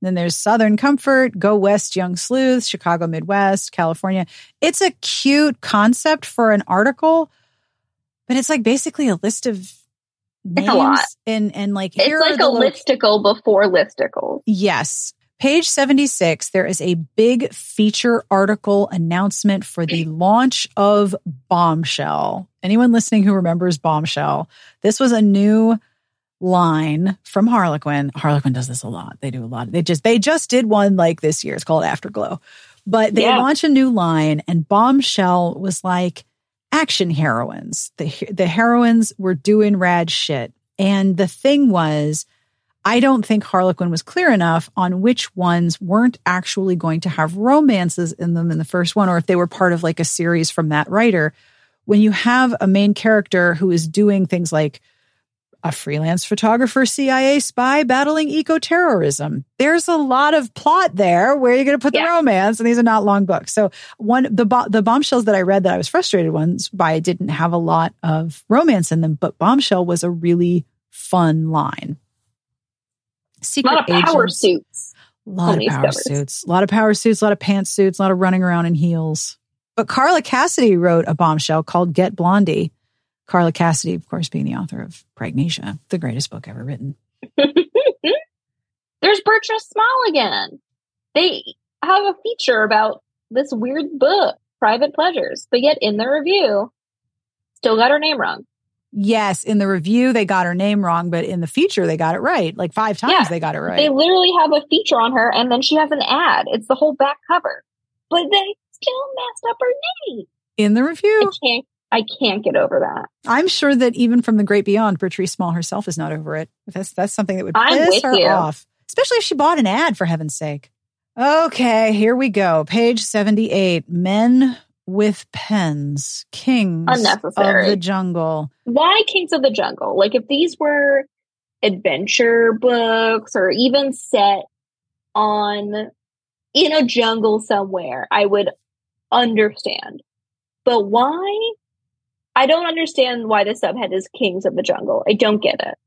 Then there's Southern Comfort, Go West Young Sleuths, Chicago Midwest, California. It's a cute concept for an article, but it's like basically a list of names. It's a lot. And like, it's like a listicle before listicles. Yes. Page 76, there is a big feature article announcement for the launch of Bombshell. Anyone listening who remembers Bombshell? This was a new line from Harlequin. Harlequin does this a lot. They do a lot. They just did one like this year. It's called Afterglow. But they launched a new line, and Bombshell was like action heroines. The heroines were doing rad shit. And the thing was, I don't think Harlequin was clear enough on which ones weren't actually going to have romances in them in the first one, or if they were part of like a series from that writer. When you have a main character who is doing things like a freelance photographer, CIA spy battling eco-terrorism, there's a lot of plot there where you're going to put the romance, and these are not long books. So the Bombshells that I read that I was frustrated ones by didn't have a lot of romance in them, but Bombshell was a really fun line. Secret a lot of power suits. A lot of power suits. A lot of power suits, a lot of pantsuits, a lot of running around in heels. But Carla Cassidy wrote a bombshell called Get Blondie. Carla Cassidy, of course, being the author of Pragnesia, the greatest book ever written. There's Bertram Small again. They have a feature about this weird book, Private Pleasures, but yet in the review, still got her name wrong. Yes, in the review, they got her name wrong, but in the feature, they got it right. Like 5 times they got it right. They literally have a feature on her, and then she has an ad. It's the whole back cover. But they still messed up her name. In the review. I can't get over that. I'm sure that even from the great beyond, Patrice Small herself is not over it. That's something that would piss her off. Especially if she bought an ad, for heaven's sake. Okay, here we go. Page 78. Men with Pens. Kings of the Jungle. Why Kings of the Jungle? Like, if these were adventure books or even set in a jungle somewhere, I would understand. But why? I don't understand why the subhead is Kings of the Jungle. I don't get it.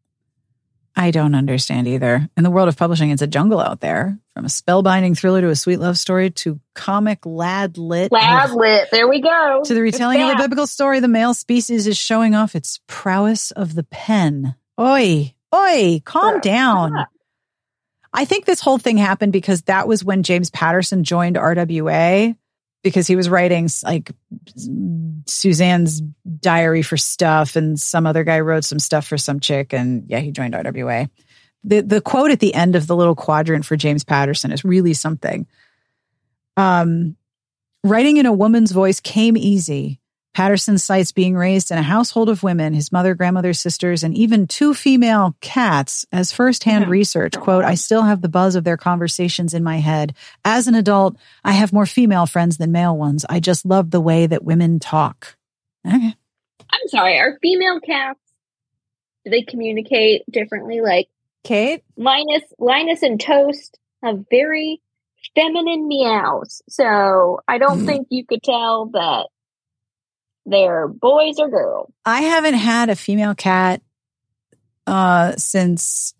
I don't understand either. In the world of publishing, it's a jungle out there. From a spellbinding thriller to a sweet love story to comic lad lit. There we go. To the retelling of a biblical story, the male species is showing off its prowess of the pen. Oi, calm down. Yeah. I think this whole thing happened because that was when James Patterson joined RWA, because he was writing like Suzanne's diary for stuff, and some other guy wrote some stuff for some chick, and he joined RWA. The quote at the end of the little quadrant for James Patterson is really something. Writing in a woman's voice came easy. Patterson cites being raised in a household of women, his mother, grandmother, sisters, and even 2 female cats as firsthand research. Quote, I still have the buzz of their conversations in my head. As an adult, I have more female friends than male ones. I just love the way that women talk. Okay. I'm sorry, are female cats, do they communicate differently? Like Kate? Linus and Toast have very feminine meows. So I don't think you could tell that they're boys or girls. I haven't had a female cat since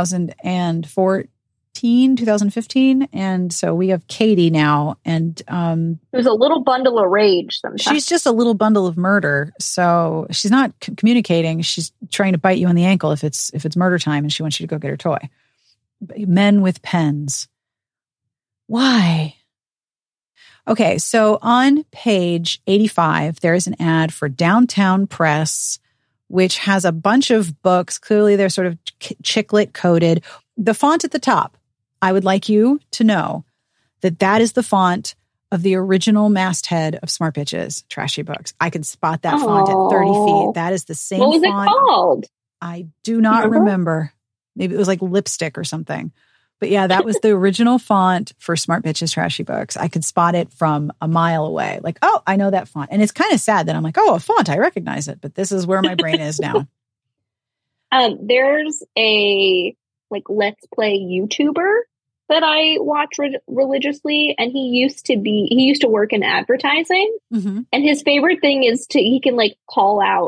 2015. And so we have Katie now. And there's a little bundle of rage sometimes. She's just a little bundle of murder. So she's not communicating. She's trying to bite you on the ankle if it's murder time and she wants you to go get her toy. Men with pens. Why? Okay, so on page 85, there is an ad for Downtown Press, which has a bunch of books. Clearly, they're sort of chick-lit coded. The font at the top, I would like you to know that is the font of the original masthead of Smart Bitches, Trashy Books. I can spot that font at 30 feet. That is the same font. What was it called? I do not remember. Maybe it was like lipstick or something. But yeah, that was the original font for Smart Bitches Trashy Books. I could spot it from a mile away. Like, oh, I know that font. And it's kind of sad that I'm like, oh, a font, I recognize it. But this is where my brain is now. There's a Let's Play YouTuber that I watch religiously. And he used to work in advertising. Mm-hmm. And his favorite thing is he can call out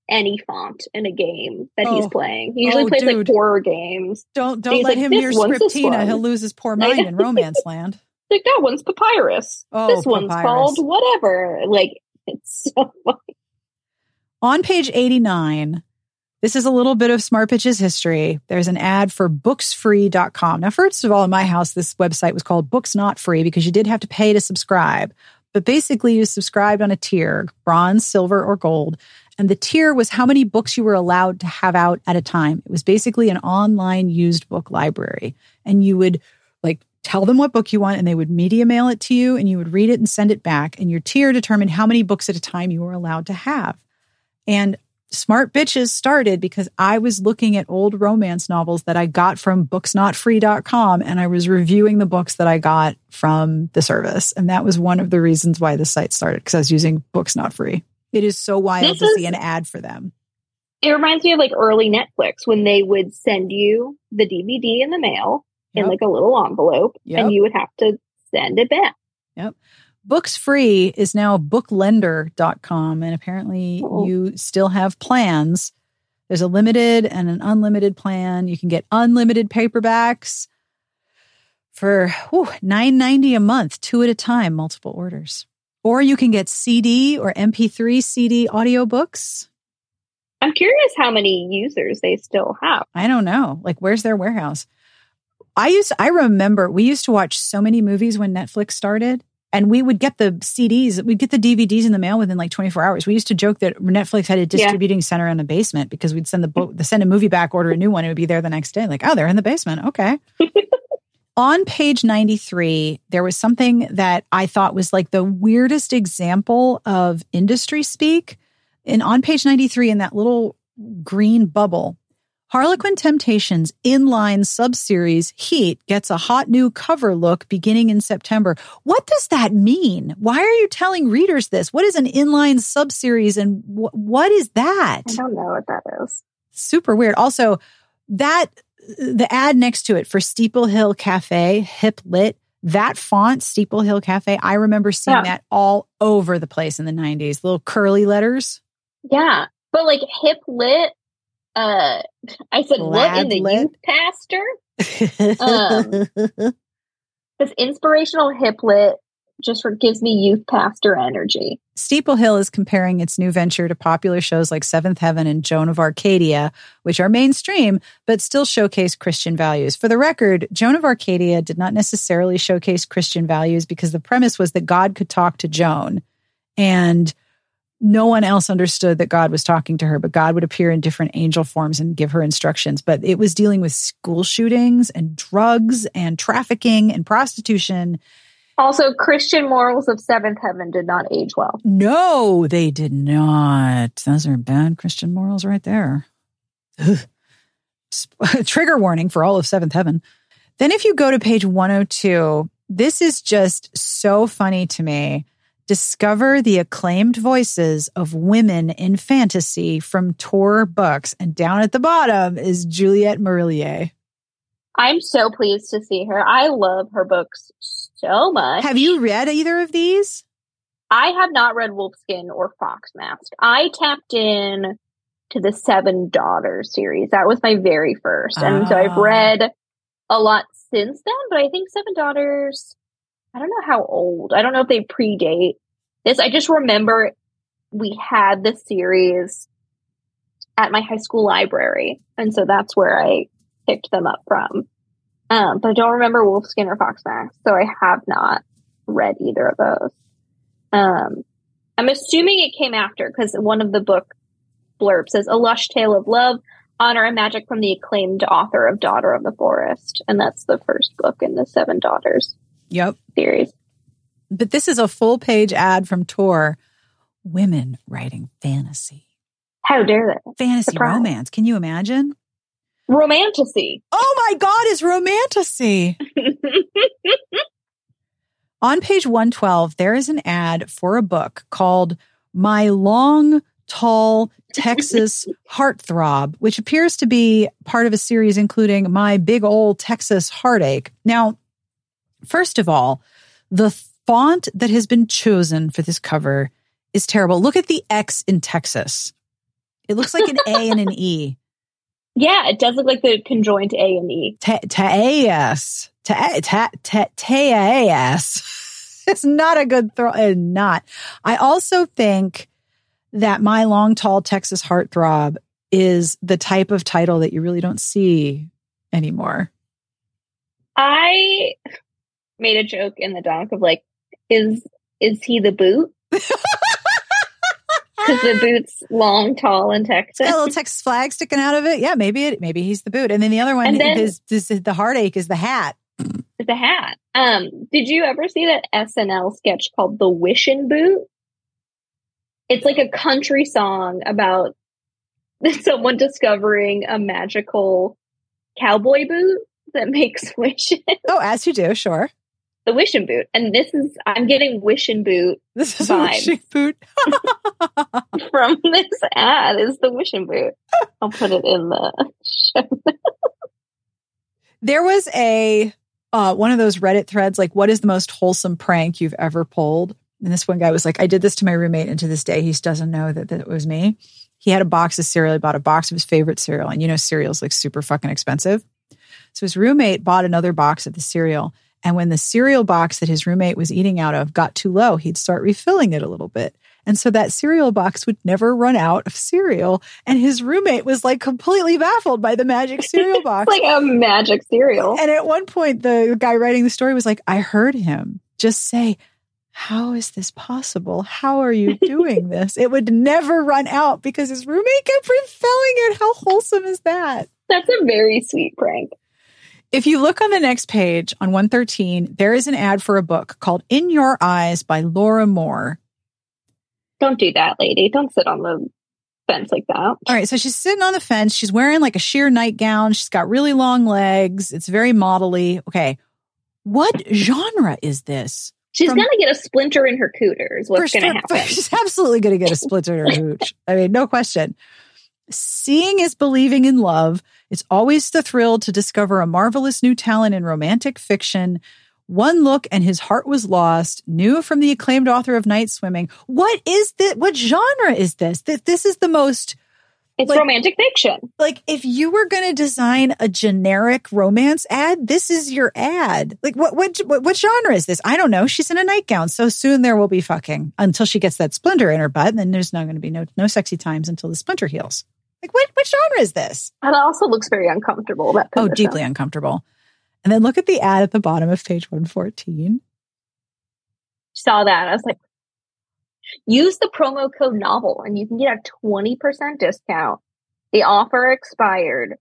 any font in a game that he's playing. He usually plays dude. like horror games. Don't let him near Scriptina. He'll lose his poor mind in Romance Land. Like, that one's Papyrus. This one's Papyrus. called whatever. Like, it's so funny. On page 89, this is a little bit of Smart Pitches history. There's an ad for booksfree.com. Now, first of all, in my house, this website was called Books Not Free because you did have to pay to subscribe. But basically, you subscribed on a tier, bronze, silver, or gold. And the tier was how many books you were allowed to have out at a time. It was basically an online used book library. And you would like tell them what book you want and they would media mail it to you and you would read it and send it back. And your tier determined how many books at a time you were allowed to have. And Smart Bitches started because I was looking at old romance novels that I got from booksnotfree.com and I was reviewing the books that I got from the service. And that was one of the reasons why the site started, because I was using Books Not Free. It is so wild to see an ad for them. It reminds me of like early Netflix when they would send you the DVD in the mail in like a little envelope and you would have to send it back. Yep. Books Free is now booklender.com. And apparently you still have plans. There's a limited and an unlimited plan. You can get unlimited paperbacks for $9.90 a month, 2 at a time, multiple orders. Or you can get CD or MP3 CD audiobooks. I'm curious how many users they still have. I don't know. Like, where's their warehouse? I remember we used to watch so many movies when Netflix started, and we would get the CDs, we'd get the DVDs in the mail within like 24 hours. We used to joke that Netflix had a distributing center in the basement because we'd send send a movie back, order a new one, it would be there the next day. Like, oh, they're in the basement. Okay. On page 93, there was something that I thought was like the weirdest example of industry speak. And on page 93, in that little green bubble, Harlequin Temptations inline subseries Heat gets a hot new cover look beginning in September. What does that mean? Why are you telling readers this? What is an inline subseries and what is that? I don't know what that is. Super weird. Also, the ad next to it for Steeple Hill Cafe, Hip Lit, that font, Steeple Hill Cafe, I remember seeing that all over the place in the 90s. Little curly letters. Yeah. But like Hip Lit, I said, what in the youth pastor? This inspirational Hip Lit just gives me youth pastor energy. Steeple Hill is comparing its new venture to popular shows like Seventh Heaven and Joan of Arcadia, which are mainstream, but still showcase Christian values. For the record, Joan of Arcadia did not necessarily showcase Christian values because the premise was that God could talk to Joan, and no one else understood that God was talking to her, but God would appear in different angel forms and give her instructions. But it was dealing with school shootings and drugs and trafficking and prostitution. Also, Christian morals of Seventh Heaven did not age well. No, they did not. Those are bad Christian morals right there. Trigger warning for all of Seventh Heaven. Then if you go to page 102, this is just so funny to me. Discover the acclaimed voices of women in fantasy from Tor Books. And down at the bottom is Juliette Marillier. I'm so pleased to see her. I love her books so much. Have you read either of these? I have not read Wolfskin or Foxmask. I tapped in to the Seven Daughters series. That was my very first. And so I've read a lot since then, but I think Seven Daughters, I don't know how old. I don't know if they predate this. I just remember we had the series at my high school library. And so that's where I picked them up from. But I don't remember Wolfskin or Foxmask. So I have not read either of those. I'm assuming it came after because one of the book blurbs says, "A lush tale of love, honor, and magic from the acclaimed author of Daughter of the Forest." And that's the first book in the Seven Daughters series. But this is a full page ad from Tor. Women writing fantasy. How dare they? Fantasy romance. Can you imagine? Romantasy. Oh my God, is romantasy. On page 112, there is an ad for a book called My Long, Tall Texas Heartthrob, which appears to be part of a series including My Big Ol' Texas Heartache. Now, first of all, the font that has been chosen for this cover is terrible. Look at the X in Texas. It looks like an A and an E. Yeah, it does look like the conjoined A and E. Taeas. It's not a good throw. Not. I also think that My Long Tall Texas Heartthrob is the type of title that you really don't see anymore. I made a joke in the doc of like, is he the boot? Because the boot's long, tall, and Texas. It's got a little Texas flag sticking out of it. Yeah, maybe he's the boot. And then the other one, the heartache is the hat. It's the hat. Did you ever see that SNL sketch called The Wishin' Boot? It's like a country song about someone discovering a magical cowboy boot that makes wishes. Oh, as you do, sure. The Wishin' Boot. And I'm getting Wishin' Boot This is vibes. a Wishin' Boot. From this ad is the Wishin' Boot. I'll put it in the show. There was a one of those Reddit threads, like, what is the most wholesome prank you've ever pulled? And this one guy was like, I did this to my roommate, and to this day, he doesn't know that it was me. He had a box of cereal. He bought a box of his favorite cereal. And cereal's like super fucking expensive. So his roommate bought another box of the cereal. And when the cereal box that his roommate was eating out of got too low, he'd start refilling it a little bit. And so that cereal box would never run out of cereal. And his roommate was like completely baffled by the magic cereal box. Like a magic cereal. And at one point, the guy writing the story was like, I heard him just say, how is this possible? How are you doing this? It would never run out because his roommate kept refilling it. How wholesome is that? That's a very sweet prank. If you look on the next page on 113, there is an ad for a book called In Your Eyes by Laura Moore. Don't do that, lady. Don't sit on the fence like that. All right. So she's sitting on the fence. She's wearing like a sheer nightgown. She's got really long legs. It's very modelly. Okay. What genre is this? She's going to get a splinter in her cooter is what's going to happen. She's absolutely going to get a splinter in her hooch. I mean, no question. Seeing is believing in love. It's always the thrill to discover a marvelous new talent in romantic fiction. One look and his heart was lost. New from the acclaimed author of Night Swimming. What is this? What genre is this? This is the most... It's romantic fiction. Like, if you were going to design a generic romance ad, this is your ad. Like, what genre is this? I don't know. She's in a nightgown, so soon there will be fucking until she gets that splinter in her butt, and then there's not going to be no sexy times until the splinter heals. Like, what genre is this? That also looks very uncomfortable. That position. Oh, deeply uncomfortable. And then look at the ad at the bottom of page 114. Saw that. I was like, use the promo code NOVEL and you can get a 20% discount. The offer expired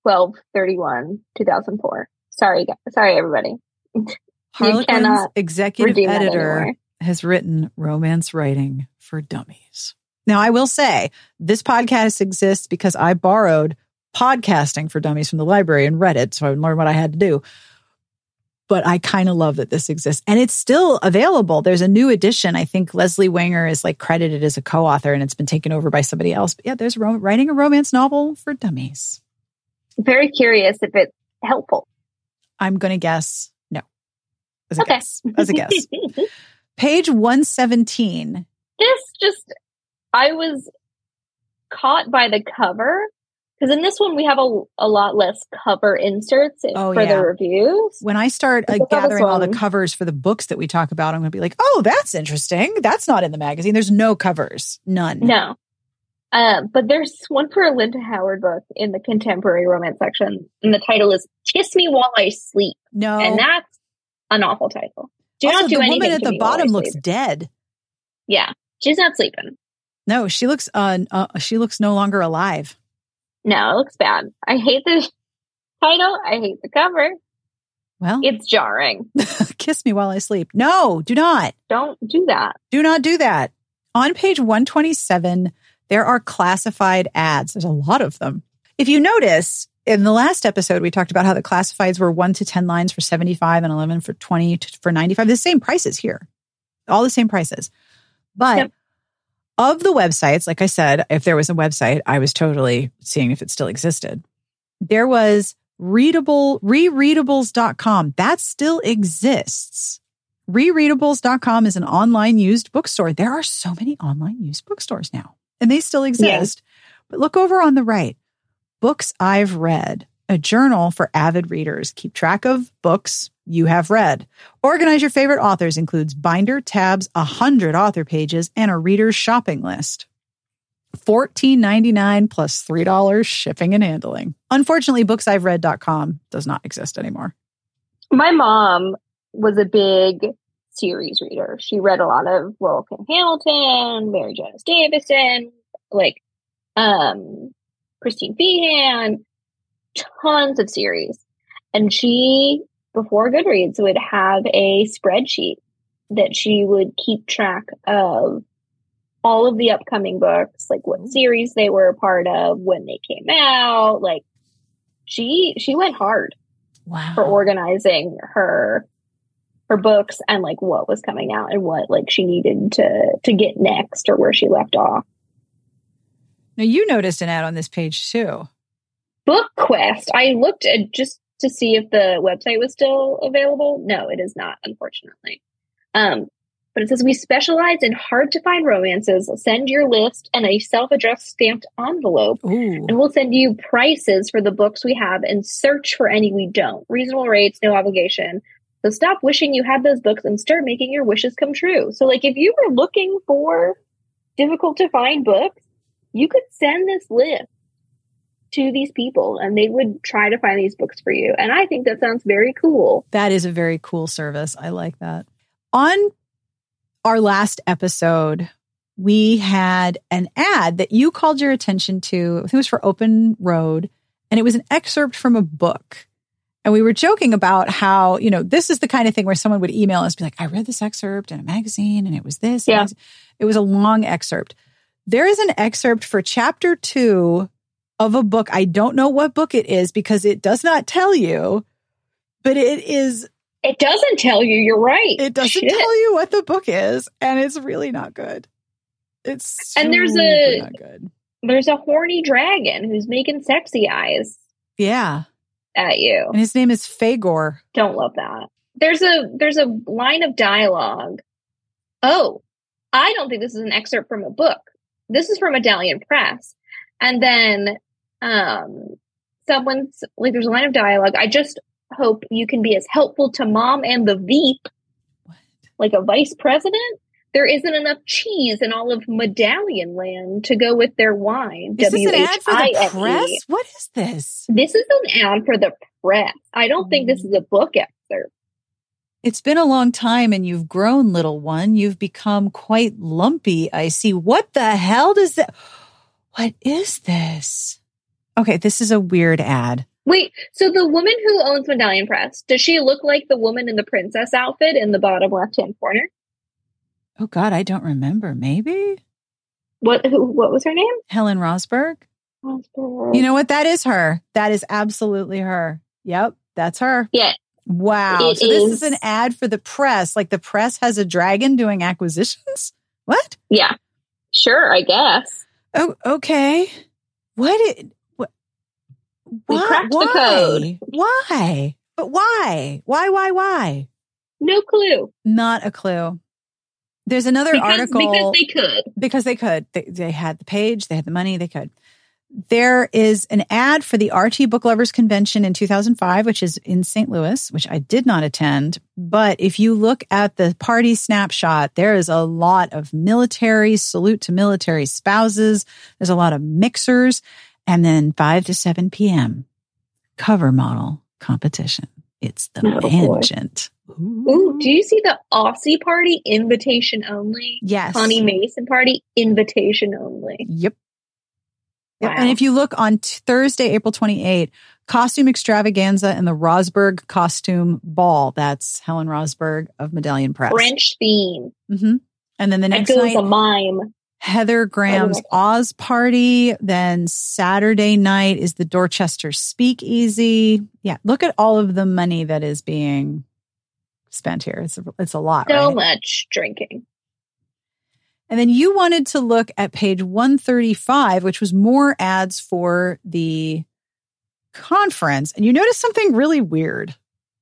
12/31/2004. Sorry, everybody. Harlequin's executive editor has written Romance Writing for Dummies. Now, I will say this podcast exists because I borrowed Podcasting for Dummies from the library and read it, so I would learn what I had to do. But I kind of love that this exists. And it's still available. There's a new edition. I think Leslie Wenger is like credited as a co-author and it's been taken over by somebody else. But yeah, there's writing a romance novel for dummies. Very curious if it's helpful. I'm going to guess no. As a guess. Page 117. I was caught by the cover. Because in this one, we have a lot less cover inserts for the reviews. When I start gathering all the covers for the books that we talk about, I'm going to be like, oh, that's interesting. That's not in the magazine. There's no covers. None. No. But there's one for a Linda Howard book in the contemporary romance section. And the title is Kiss Me While I Sleep. No. And that's an awful title. The woman at the bottom looks dead. Yeah. She's not sleeping. No, she looks no longer alive. No, it looks bad. I hate the title. I hate the cover. Well, it's jarring. Kiss me while I sleep. No, do not. Don't do that. Do not do that. On page 127, there are classified ads. There's a lot of them. If you notice, in the last episode, we talked about how the classifieds were 1 to 10 lines for 75 and 11 for 20 for 95. The same prices here. All the same prices. But... Yep. Of the websites, like I said, if there was a website, I was totally seeing if it still existed. There was rereadables.com. That still exists. Rereadables.com is an online used bookstore. There are so many online used bookstores now, and they still exist. Yeah. But look over on the right. Books I've Read, a journal for avid readers. Keep track of books you have read. Organize your favorite authors includes binder, tabs, 100 author pages, and a reader's shopping list. $14.99 plus $3 shipping and handling. Unfortunately, booksiveread.com does not exist anymore. My mom was a big series reader. She read a lot of Laurel Kim Hamilton, Mary Jonas Davison, like Christine Feehan, tons of series. And she, before Goodreads, would have a spreadsheet that she would keep track of all of the upcoming books, like what series they were a part of, when they came out. Like she went hard for organizing her books and like what was coming out and what like she needed to get next or where she left off. Now you noticed an ad on this page too. BookQuest. I looked at just to see if the website was still available. No, it is not, unfortunately. But it says, we specialize in hard-to-find romances. Send your list and a self-addressed stamped envelope. Ooh. And we'll send you prices for the books we have and search for any we don't. Reasonable rates, no obligation. So stop wishing you had those books and start making your wishes come true. So, like, if you were looking for difficult-to-find books, you could send this list to these people and they would try to find these books for you. And I think that sounds very cool. That is a very cool service. I like that. On our last episode, we had an ad that you called your attention to. I think it was for Open Road, and it was an excerpt from a book. And we were joking about how, you know, this is the kind of thing where someone would email us, be like, I read this excerpt in a magazine and it was this. Yeah. It was a long excerpt. There is an excerpt for chapter 2 of a book. I don't know what book it is because it does not tell you, but it is. It doesn't tell you. You're right. It doesn't tell you what the book is, and it's really not good. It's and not good. There's a horny dragon who's making sexy eyes. Yeah, at you, and his name is Fagor. Don't love that. There's a line of dialogue. Oh, I don't think this is an excerpt from a book. This is from Medallion Press, and then someone's like, there's a line of dialogue. I just hope you can be as helpful to Mom and the Veep, like a vice president. There isn't enough cheese in all of Medallion Land to go with their wine. Is this an ad for the press? What is this? This is an ad for the press. I don't think this is a book excerpt. It's been a long time and you've grown, little one. You've become quite lumpy, I see. What the hell does that? What is this? Okay, this is a weird ad. Wait, so the woman who owns Medallion Press, does she look like the woman in the princess outfit in the bottom left-hand corner? Oh, God, I don't remember. Maybe? What was her name? Helen Rosberg. You know what? That is her. That is absolutely her. Yep, that's her. Yeah. Wow. So this is an ad for the press. Like the press has a dragon doing acquisitions? What? Yeah. Sure, I guess. Oh, okay. Why? We cracked the code. Why? But why? Why? No clue. Not a clue. There's another article. Because they could. Because they could. They had the page. They had the money. They could. There is an ad for the RT Book Lovers Convention in 2005, which is in St. Louis, which I did not attend. But if you look at the party snapshot, there is a lot of military, salute to military spouses. There's a lot of mixers. And then 5 to 7 p.m., cover model competition. It's the Mangent. Ooh, do you see the Aussie party invitation only? Yes. Connie Mason party invitation only. Yep. Wow. And if you look on Thursday, April 28, costume extravaganza and the Rosberg costume ball. That's Helen Rosberg of Medallion Press. French theme. Mm-hmm. And then the next night, night, a mime. Heather Graham's Oz party. Then Saturday night is the Dorchester Speakeasy. Yeah, look at all of the money that is being spent here. It's a lot, so right? much drinking. And then you wanted to look at page 135, which was more ads for the conference. And you noticed something really weird.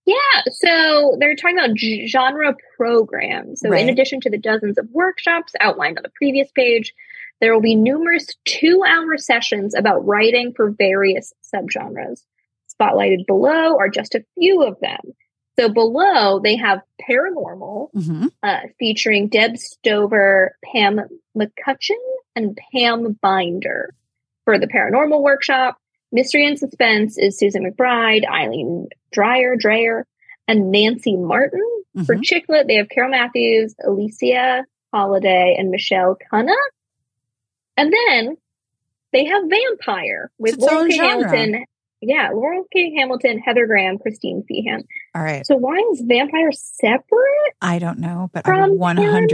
Yeah, so they're talking about genre programs. So in addition to the dozens of workshops outlined on the previous page, there will be numerous 2-hour sessions about writing for various subgenres. Spotlighted below are just a few of them. So below, they have Paranormal, featuring Deb Stover, Pam McCutcheon, and Pam Binder. For the Paranormal workshop, Mystery and Suspense is Susan McBride, Eileen Dreyer, and Nancy Martin. For Chick Lit, they have Carol Matthews, Alicia Holiday, and Michelle Cunha. And then they have Vampire with Laurel K. Hamilton. Yeah, Laurel K. Hamilton, Heather Graham, Christine Feehan. All right. So why is Vampire separate? I don't know, but I would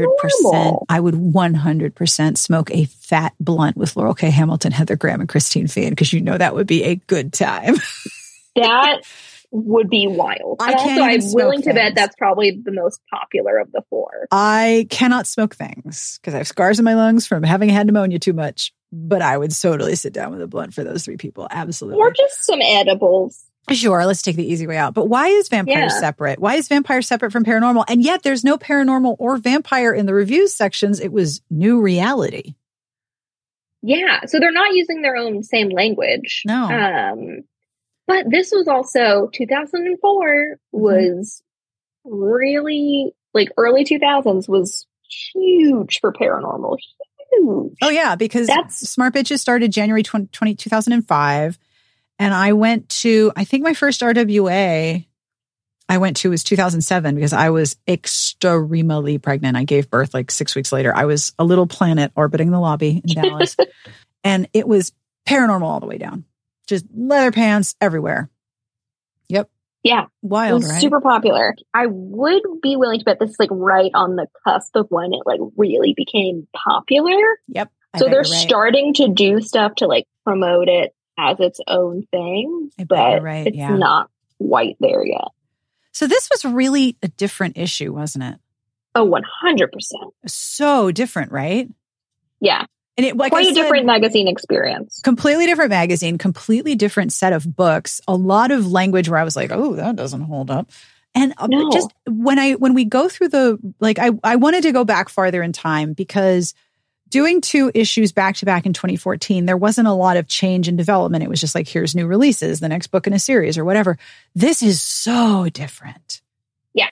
100% smoke a fat blunt with Laurel K. Hamilton, Heather Graham, and Christine Feehan, because you know that would be a good time. That would be wild. And also, I'm willing to bet that's probably the most popular of the 4. I cannot smoke things because I have scars in my lungs from having had pneumonia too much. But I would totally sit down with a blunt for those 3 people. Absolutely. Or just some edibles. Sure, let's take the easy way out. But why is Vampire separate? Why is Vampire separate from Paranormal? And yet there's no Paranormal or Vampire in the reviews sections. It was New Reality. Yeah, so they're not using their own same language. No. But this was also 2004 was really, like, early 2000s was huge for Paranormal. Huge. Oh, yeah, because Smart Bitches started January 2005. And I went to, I think my first RWA I went to was 2007 because I was extremely pregnant. I gave birth like 6 weeks later. I was a little planet orbiting the lobby in Dallas. And it was Paranormal all the way down. Just leather pants everywhere. Yep. Yeah. Wild, it was right? Super popular. I would be willing to bet this is like right on the cusp of when it like really became popular. Yep. So they're starting to do stuff to like promote it as its own thing, but it's not quite there yet. So this was really a different issue, wasn't it? Oh, 100%. So different, right? Yeah. And it, like quite I said, a different magazine experience. Completely different magazine, completely different set of books, a lot of language where I was like, oh, that doesn't hold up. And just when we go through the, like, I wanted to go back farther in time because doing 2 issues back to back in 2014, there wasn't a lot of change and development. It was just like, here's new releases, the next book in a series or whatever. This is so different. Yeah.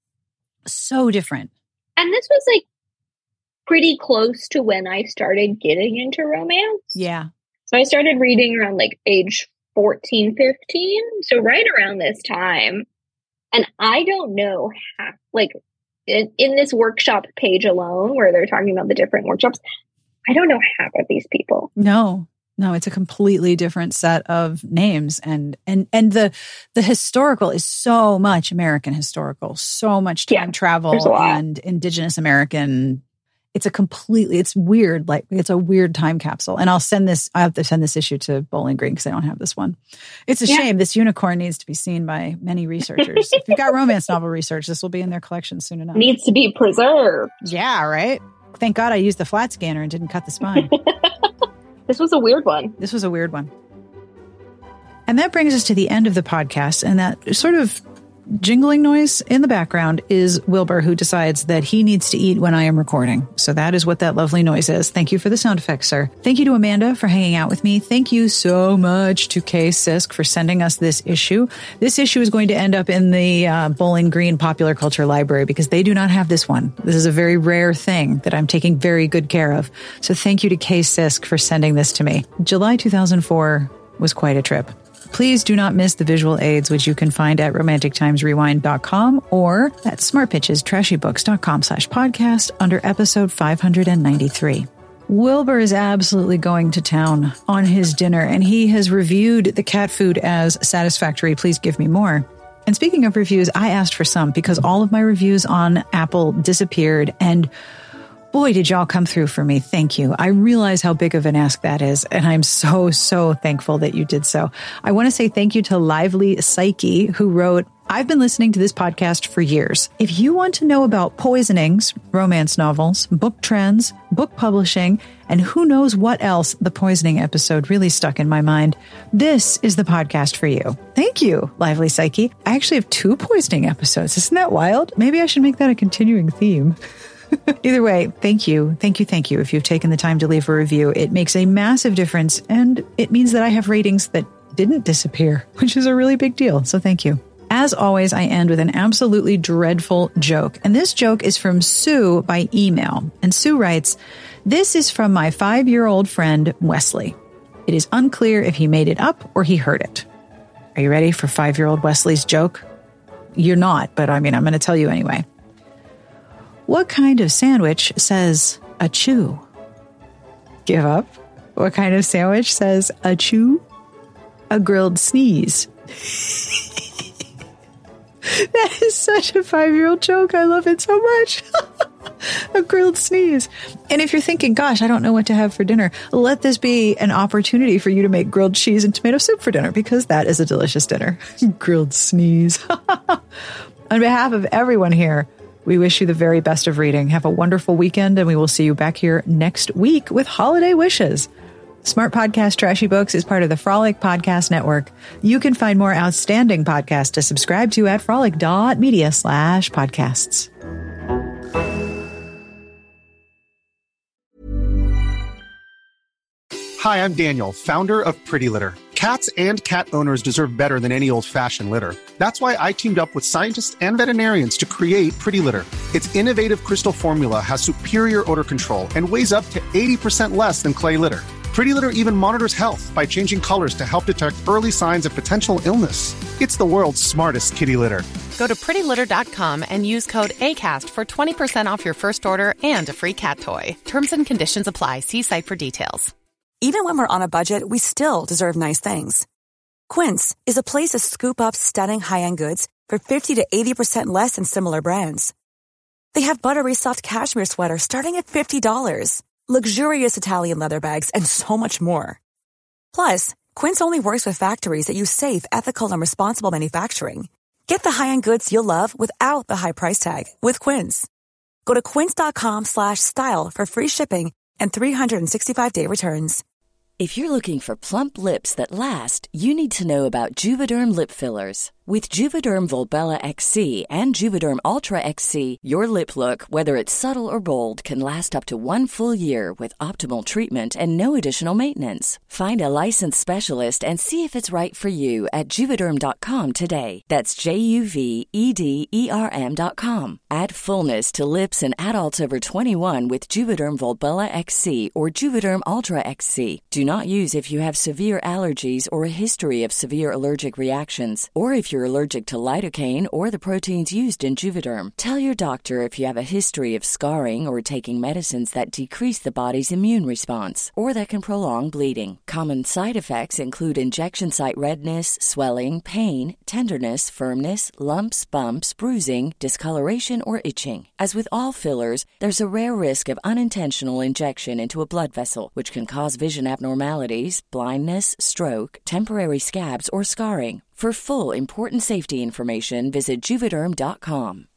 So different. And this was like pretty close to when I started getting into romance. Yeah. So I started reading around like age 14, 15. So right around this time. And I don't know how, like, in this workshop page alone, where they're talking about the different workshops, I don't know half of these people. No, it's a completely different set of names. And the historical is so much American historical, so much time travel and Indigenous American. It's weird. Like it's a weird time capsule. And I have to send this issue to Bowling Green because I don't have this one. It's a shame. This unicorn needs to be seen by many researchers. If you've got romance novel research, this will be in their collection soon enough. Needs to be preserved. Yeah, right? Thank God I used the flat scanner and didn't cut the spine. This was a weird one. And that brings us to the end of the podcast. And that sort of jingling noise in the background is Wilbur, who decides that he needs to eat when I am recording. So that is what that lovely noise is. Thank you for the sound effects, sir. Thank you to Amanda for hanging out with me. Thank you so much to Kay Sisk for sending us this issue. This issue is going to end up in the Bowling Green Popular Culture Library because they do not have this one. This is a very rare thing that I'm taking very good care of. So thank you to Kay Sisk for sending this to me. July 2004 was quite a trip. Please do not miss the visual aids, which you can find at romantictimesrewind.com or at smartpitchestrashybooks.com/podcast under episode 593. Wilbur is absolutely going to town on his dinner, and he has reviewed the cat food as satisfactory. Please give me more. And speaking of reviews, I asked for some because all of my reviews on Apple disappeared, and boy, did y'all come through for me. Thank you. I realize how big of an ask that is, and I'm so, so thankful that you did so. I want to say thank you to Lively Psyche, who wrote, I've been listening to this podcast for years. If you want to know about poisonings, romance novels, book trends, book publishing, and who knows what else, the poisoning episode really stuck in my mind, this is the podcast for you. Thank you, Lively Psyche. I actually have 2 poisoning episodes. Isn't that wild? Maybe I should make that a continuing theme. Either way, thank you. Thank you. If you've taken the time to leave a review, it makes a massive difference, and it means that I have ratings that didn't disappear, which is a really big deal. So thank you. As always, I end with an absolutely dreadful joke. And this joke is from Sue by email. And Sue writes, "This is from my 5-year-old friend, Wesley. It is unclear if he made it up or he heard it." Are you ready for 5-year-old Wesley's joke? You're not, but I'm going to tell you anyway. What kind of sandwich says achoo? Give up? What kind of sandwich says achoo? A grilled sneeze. That is such a 5-year-old joke. I love it so much. A grilled sneeze. And if you're thinking, gosh, I don't know what to have for dinner, let this be an opportunity for you to make grilled cheese and tomato soup for dinner, because that is a delicious dinner. Grilled sneeze. On behalf of everyone here, we wish you the very best of reading. Have a wonderful weekend, and we will see you back here next week with holiday wishes. Smart Podcast Trashy Books is part of the Frolic Podcast Network. You can find more outstanding podcasts to subscribe to at frolic.media/podcasts. Hi, I'm Daniel, founder of Pretty Litter. Cats and cat owners deserve better than any old-fashioned litter. That's why I teamed up with scientists and veterinarians to create Pretty Litter. Its innovative crystal formula has superior odor control and weighs up to 80% less than clay litter. Pretty Litter even monitors health by changing colors to help detect early signs of potential illness. It's the world's smartest kitty litter. Go to prettylitter.com and use code ACAST for 20% off your first order and a free cat toy. Terms and conditions apply. See site for details. Even when we're on a budget, we still deserve nice things. Quince is a place to scoop up stunning high-end goods for 50 to 80% less than similar brands. They have buttery soft cashmere sweaters starting at $50, luxurious Italian leather bags, and so much more. Plus, Quince only works with factories that use safe, ethical, and responsible manufacturing. Get the high-end goods you'll love without the high price tag with Quince. Go to quince.com/style for free shipping and 365-day returns. If you're looking for plump lips that last, you need to know about Juvederm lip fillers. With Juvederm Volbella XC and Juvederm Ultra XC, your lip look, whether it's subtle or bold, can last up to 1 full year with optimal treatment and no additional maintenance. Find a licensed specialist and see if it's right for you at Juvederm.com today. That's JUVEDERM.com. Add fullness to lips in adults over 21 with Juvederm Volbella XC or Juvederm Ultra XC. Do not use if you have severe allergies or a history of severe allergic reactions, or if you're allergic to lidocaine or the proteins used in Juvederm. Tell your doctor if you have a history of scarring or taking medicines that decrease the body's immune response or that can prolong bleeding. Common side effects include injection site redness, swelling, pain, tenderness, firmness, lumps, bumps, bruising, discoloration, or itching. As with all fillers, there's a rare risk of unintentional injection into a blood vessel, which can cause vision abnormalities, blindness, stroke, temporary scabs, or scarring. For full, important safety information, visit Juvederm.com.